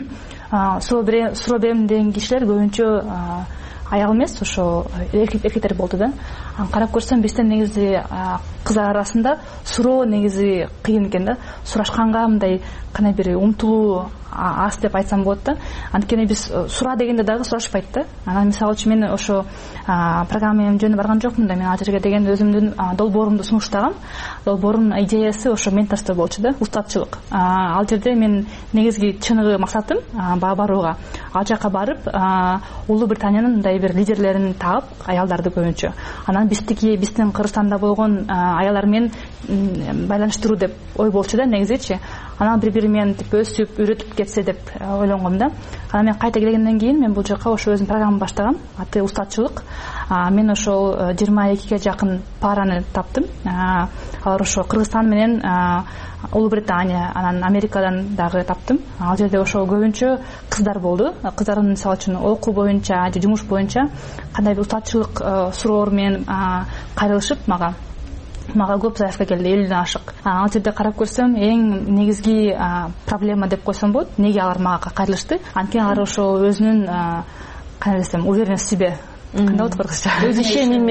Суроо берем деген кишилер көбүнчө аял эмес, ошо эркектер болду да. Карап көрсөм, бизде негизи кыздар арасында суроо негизи кыйын экен да. Сурашканга мындай кандай бир умтулуу аз деп айтсам болот да. Анткени биз сура дегенде дагы сурашпайт да. Анан мисалы үчүн мен ошо программа менен жөнү барган жокмун да. Мен ал жерге деген өзүмдүн долбоорумду сунуштагам. Долбоордун идеясы ошо менторство болчу да, устатчылык. Ал жерде мен негизги чыныгы максатым барууга. Ал жака барып, Улуу Британиянын мындай бир лидерлерин таап, аялдарды көбүнчө. Анан биздин Кыргызстанда болгон аялдар менен байланыштыруу деп ой болчу да негизичи. анан бири бири менен өсүп үйрөтүп кетсе деп ойлонгом да. Анан мен кайта келгенден кийин мен бул жака ошо өзүм программа баштагам, аты устатчылык. Мен ошол 22ге жакын параны таптым. Алар ошо Кыргызстан менен Улуу Британия, анан Америкадан дагы таптым. Ал жерде ошо көбүнчө кыздар болду. Кыздардын мисалы үчүн окуу боюнча же жумуш боюнча кандай бир устатчылык суроолор менен кайрылышып мага көп заявка келди, 50ден ашык. Ал жерде карап көрсөм, эң негизги проблема деп койсом болот, неге алар мага кайрылышты? Анткени алар ошо өзүнүн кандай десем, уверенность в себе, кандай болот кыргызча, өз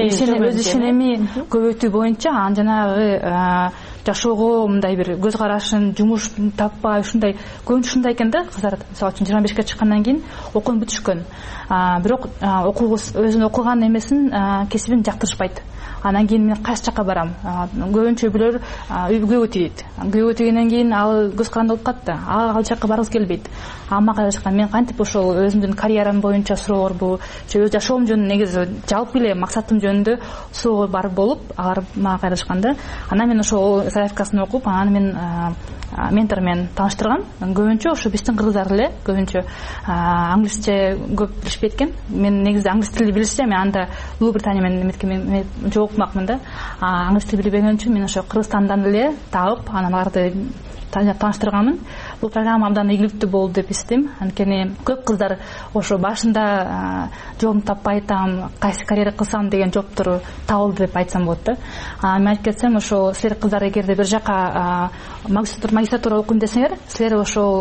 ишеними көбөйтүү боюнча, анан жанагы жашоого мындай бир көз карашын, жумуш таппай, ушундай көбүнчө ушундай экен да кыздар. Мисалы үчүн 25 чыккандан кийин окуун бүтүшкөн. Бирок өзүнүн окуган эмесин, кесибин жактырышпайт. Анан кийин мен кайсы жакка барам? Көбүнчө билер үйгө өтөйт. Үйгө өтгөндөн кийин ал көз каранды болуп калат да. Ал жакка баргысы келбейт. Мага айрылышкан. Мен кантип ошол өзүмдүн карьерам боюнча суроолорбу, же өз жашоом жөнүндө негизи жалпы эле максатым жөнүндө суроолор бар болуп, алар мага айрылышкан да. Анан мен ошол заявкасын окуп, анан мен ментор менен тааныштыргам. Көбүнчө ошо биздин кыргыздар эле көбүнчө англисче көп билишпейт экен. Мен негизи англис тилди билсе, мен анда Улуу Британия менен окумакмын да. Англис тил билбеген үчүн мен ошо Кыргызстандан эле таап, анан аларды тааныштырганмын. Бул программа абдан ийгиликтүү болду деп эсептейм. Анткени көп кыздар ошо башында жообун таппай атам, кайсы карьера кылсам деген жооптор табылды деп айтсам болот да. Мен айтып кетсем, ошо силер кыздар эгерде бир жака магистратура окуйм десеңер, силер ошол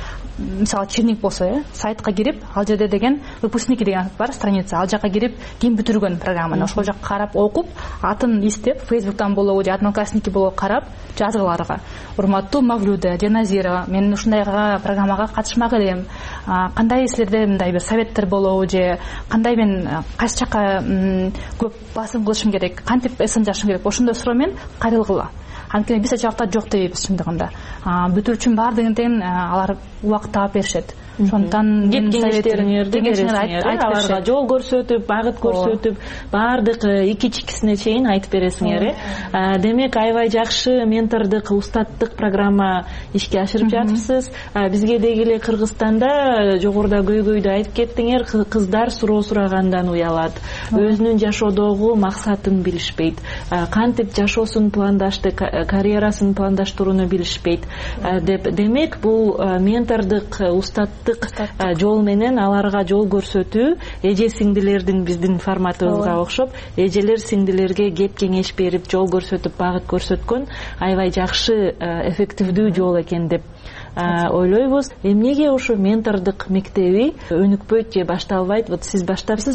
мисалы черник болсо, сайтка кирип, ал жерде деген выпускники деген бар страница, ал жака кирип, ким бүтүргөн программаны, ошол жакка карап окуп, атын издеп, Facebooктан болобу же одноклассники болобу карап жазгыларга. Урматтуу Мавлюда, Жаназира, мен ушундайга программага катышмак элем. Кандай силерде мындай бир советтер болобу же кандай мен кайсы жака көп басым кылышым керек, кантип эсен жазышым керек, ошондой суроо менен кайрылгыла. Анткени биз жакта жок дейбиз чындыгында. Бүтүрүүчүнүн баардыгын тең алар убакыт таап беришет. Ошондон
кеп кеңештериңерди бересиңер, аларга жол көрсөтүп, багыт көрсөтүп, баардык ики-чикисине чейин айтып бересиңер. Демек, аябай жакшы ментордук, устаттык программа ишке ашырып жатырсыз. Бизге деги эле Кыргызстанда жогоруда көйгөйдү айтып кеттиңер, кыздар суроо сурагандан уялат, өзүнүн жашоодогу максатын билишпейт, кантип жашоосун пландашты, карьерасын пландаштырууну билишпейт деп. Демек, бул ментордук, устаттык жол менен аларга жол көрсөтүү, эже сиңдилердин биздин форматыбызга окшоп, эжелер сиңдилерге кеп кеңеш берип, жол көрсөтүп, багыт көрсөткөн аябай жакшы, эффективдүү жол экен деп ойлойбуз. Эмнеге ошо ментордук мектеби өнүкпөйт же башталбайт? Вот сиз баштапсыз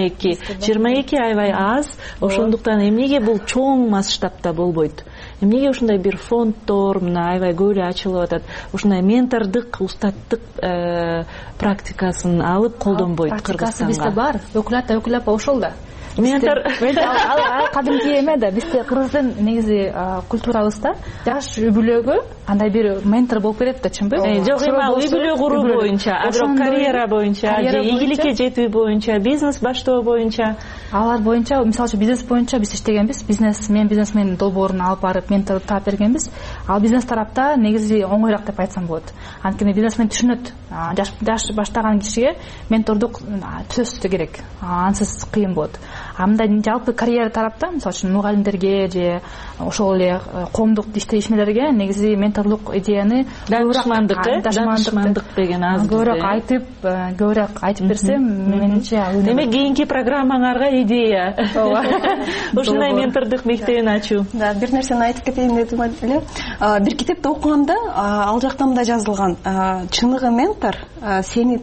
22 аябай аз. Ошондуктан эмнеге бул чоң масштабта болбойт? Эмнеге ушундай бир фонддор мына аябай көп эле ачылып атат? Ушундай ментордук, устаттык практикасын алып колдонбойт Кыргызстанга? Практикасы бизде бар. Өкүлат ошол да. Ментор ал кадимки эме да. Бизде кыргыздын негизи культурабызда жаш үй-бүлөгө кандай бир ментор болуп берет да, чынбы? Жок, эми үй бүлө куруу боюнча, бирок карьера боюнча, же ийгиликке жетүү боюнча, бизнес баштоо боюнча, алар боюнча, мисалы үчүн бизнес боюнча биз иштегенбиз. Мен бизнесмен долбоорун алып барып ментор таап бергенбиз. Ал бизнес тарапта негизи оңоюраак деп айтсам болот. Анткени бизнесмен түшүнөт, жаш баштаган кишиге ментордук сөзсүз керек. Ансыз кыйын болот. Мындай жалпы карьера тарапта, мисалы үчүн мугалимдерге же ошол эле коомдук иштешмелерге негизи менторлук идеяны данышмандык деген аз көбүрөөк айтып берсе, менимче демек кийинки программаңарга идея ушундай ментордук мектебин ачуу.
Да, бир нерсени айтып кетейин дедим эле. Бир китепти окугамда ал жакта мындай жазылган: чыныгы ментор сени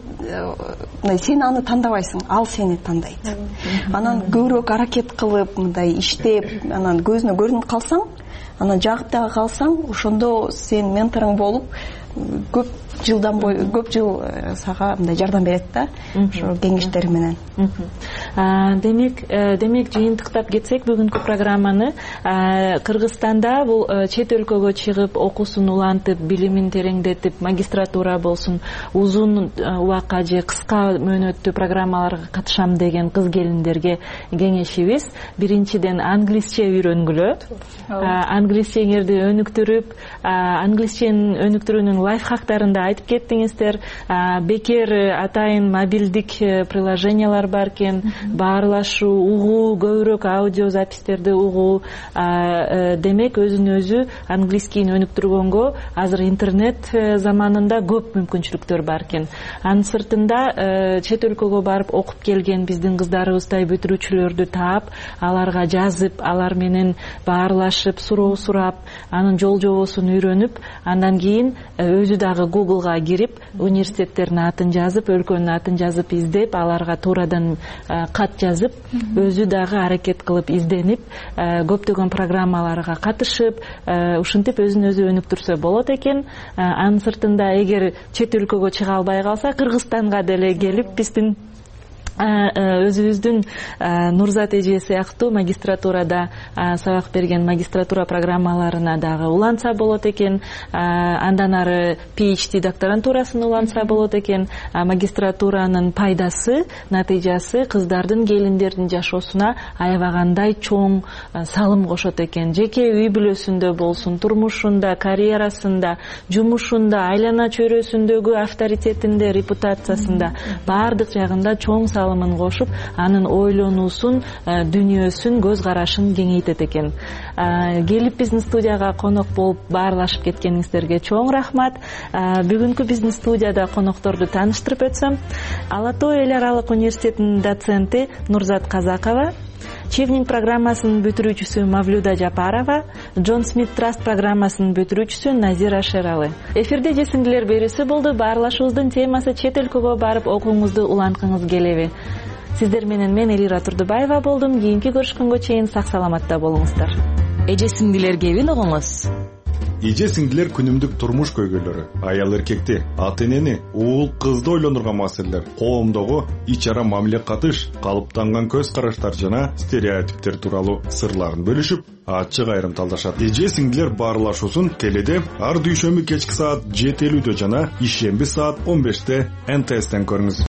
аны тандабайсың, ал сени тандайт. Анан көбүрөөк аракет кылып, мындай иштеп, анан көзүнө көрүнүп калсаң, анан жагып дагы калсаң, ошондо сен менторуң болуп көп жылдан бою көп жыл сага мындай жардам берет да ошо кеңештери менен.
Демек жыйынтыктап кетсек бүгүнкү программаны, Кыргызстанда бул чет өлкөгө чыгып окуусун улантып, билимин тереңдетип, магистратура болсун, узун убакка же кыска мөөнөттүү программаларга катышам деген кыз келиндерге кеңешибиз биринчиден англисче үйрөнгүлө. Англисчеңерди өнүктүрүп, англисченин өнүктүрүүнүн лайфхактарын да айтып кеттиңиздер. Бекер атайын мобилдик приложениялар бар экен, баарлашуу, угуу, көбүрөөк аудио запистерди угуу. Демек өзүн өзү английскийин өнүктүргөнгө азыр интернет заманында көп мүмкүнчүлүктөр бар экен. Анын сыртында чет өлкөгө барып окуп келген биздин кыздарыбыздай бүтүрүүчүлөрдү таап, аларга жазып, алар менен баарлашып, суроо сурап, анын жол жобосун үйрөнүп, андан кийин өзү дагы Google'га кирип, университеттердин атын жазып, өлкөнүн атын жазып издеп, аларга туурадан кат жазып, өзү дагы аракет кылып изденип, көптөгөн программаларга катышып, ушинтип өзүн өзү өнүктүрсө болот экен. Анын сыртында эгер чет өлкөгө чыга албай калса, Кыргызстанга деле келип биздин өзүбүздүн Нурзат эже сыяктуу магистратурада сабак берген магистратура программаларына дагы улантса болот экен. Андан ары PhD докторантурасын улантса болот экен. Магистратуранын пайдасы, натыйжасы кыздардын, келиндердин жашоосуна аябагандай чоң салым кошот экен. Жеке үй бүлөсүндө болсун, турмушунда, карьерасында, жумушунда, айлана чөйрөсүндөгү авторитетинде, репутациясында, баардык жагында чоң салымын кошуп, анын ойлонуусун, дүнүйөсүн, көз карашын кеңейтет экен. Келип биздин студияга конок болуп баарлашып кеткениңиздерге чоң рахмат. Бүгүнкү биздин студияда конокторду тааныштырып өтсөм, Ала Тоо эл аралык университетинин доценти Нурзат Казакова, Чивнинг программасынын бүтүрүүчүсү Мавлюда Жапарова, Джон Смит Траст программасынын бүтүрүүчүсү Назира Шералы. Эфирде жесиңдилер берүүсү болду. Баарлашуубуздун темасы чет өлкөгө барып окууңузду уланткыңыз келеби? Сиздер менен мен Элира Турдубаева болдум. Кийинки көрүшкөнгө чейин сак саламатта болуңуздар. Эже сиңдилер кебин угуңуз.
Эже сиңдилер күнүмдүк турмуш көйгөйлөрү, аял эркекти, ата энени, уул кызды ойлондурган маселелер, коомдогу ич ара мамиле катыш, калыптанган көз караштар жана стереотиптер тууралуу сырларын бөлүшүп, ачык айрымталдашат. Эже сиңдилер баарлашуусун теледе ар дүйшөмбү кечки саат 7:50 жана ишемби саат 15 НТСтен көрүңүз.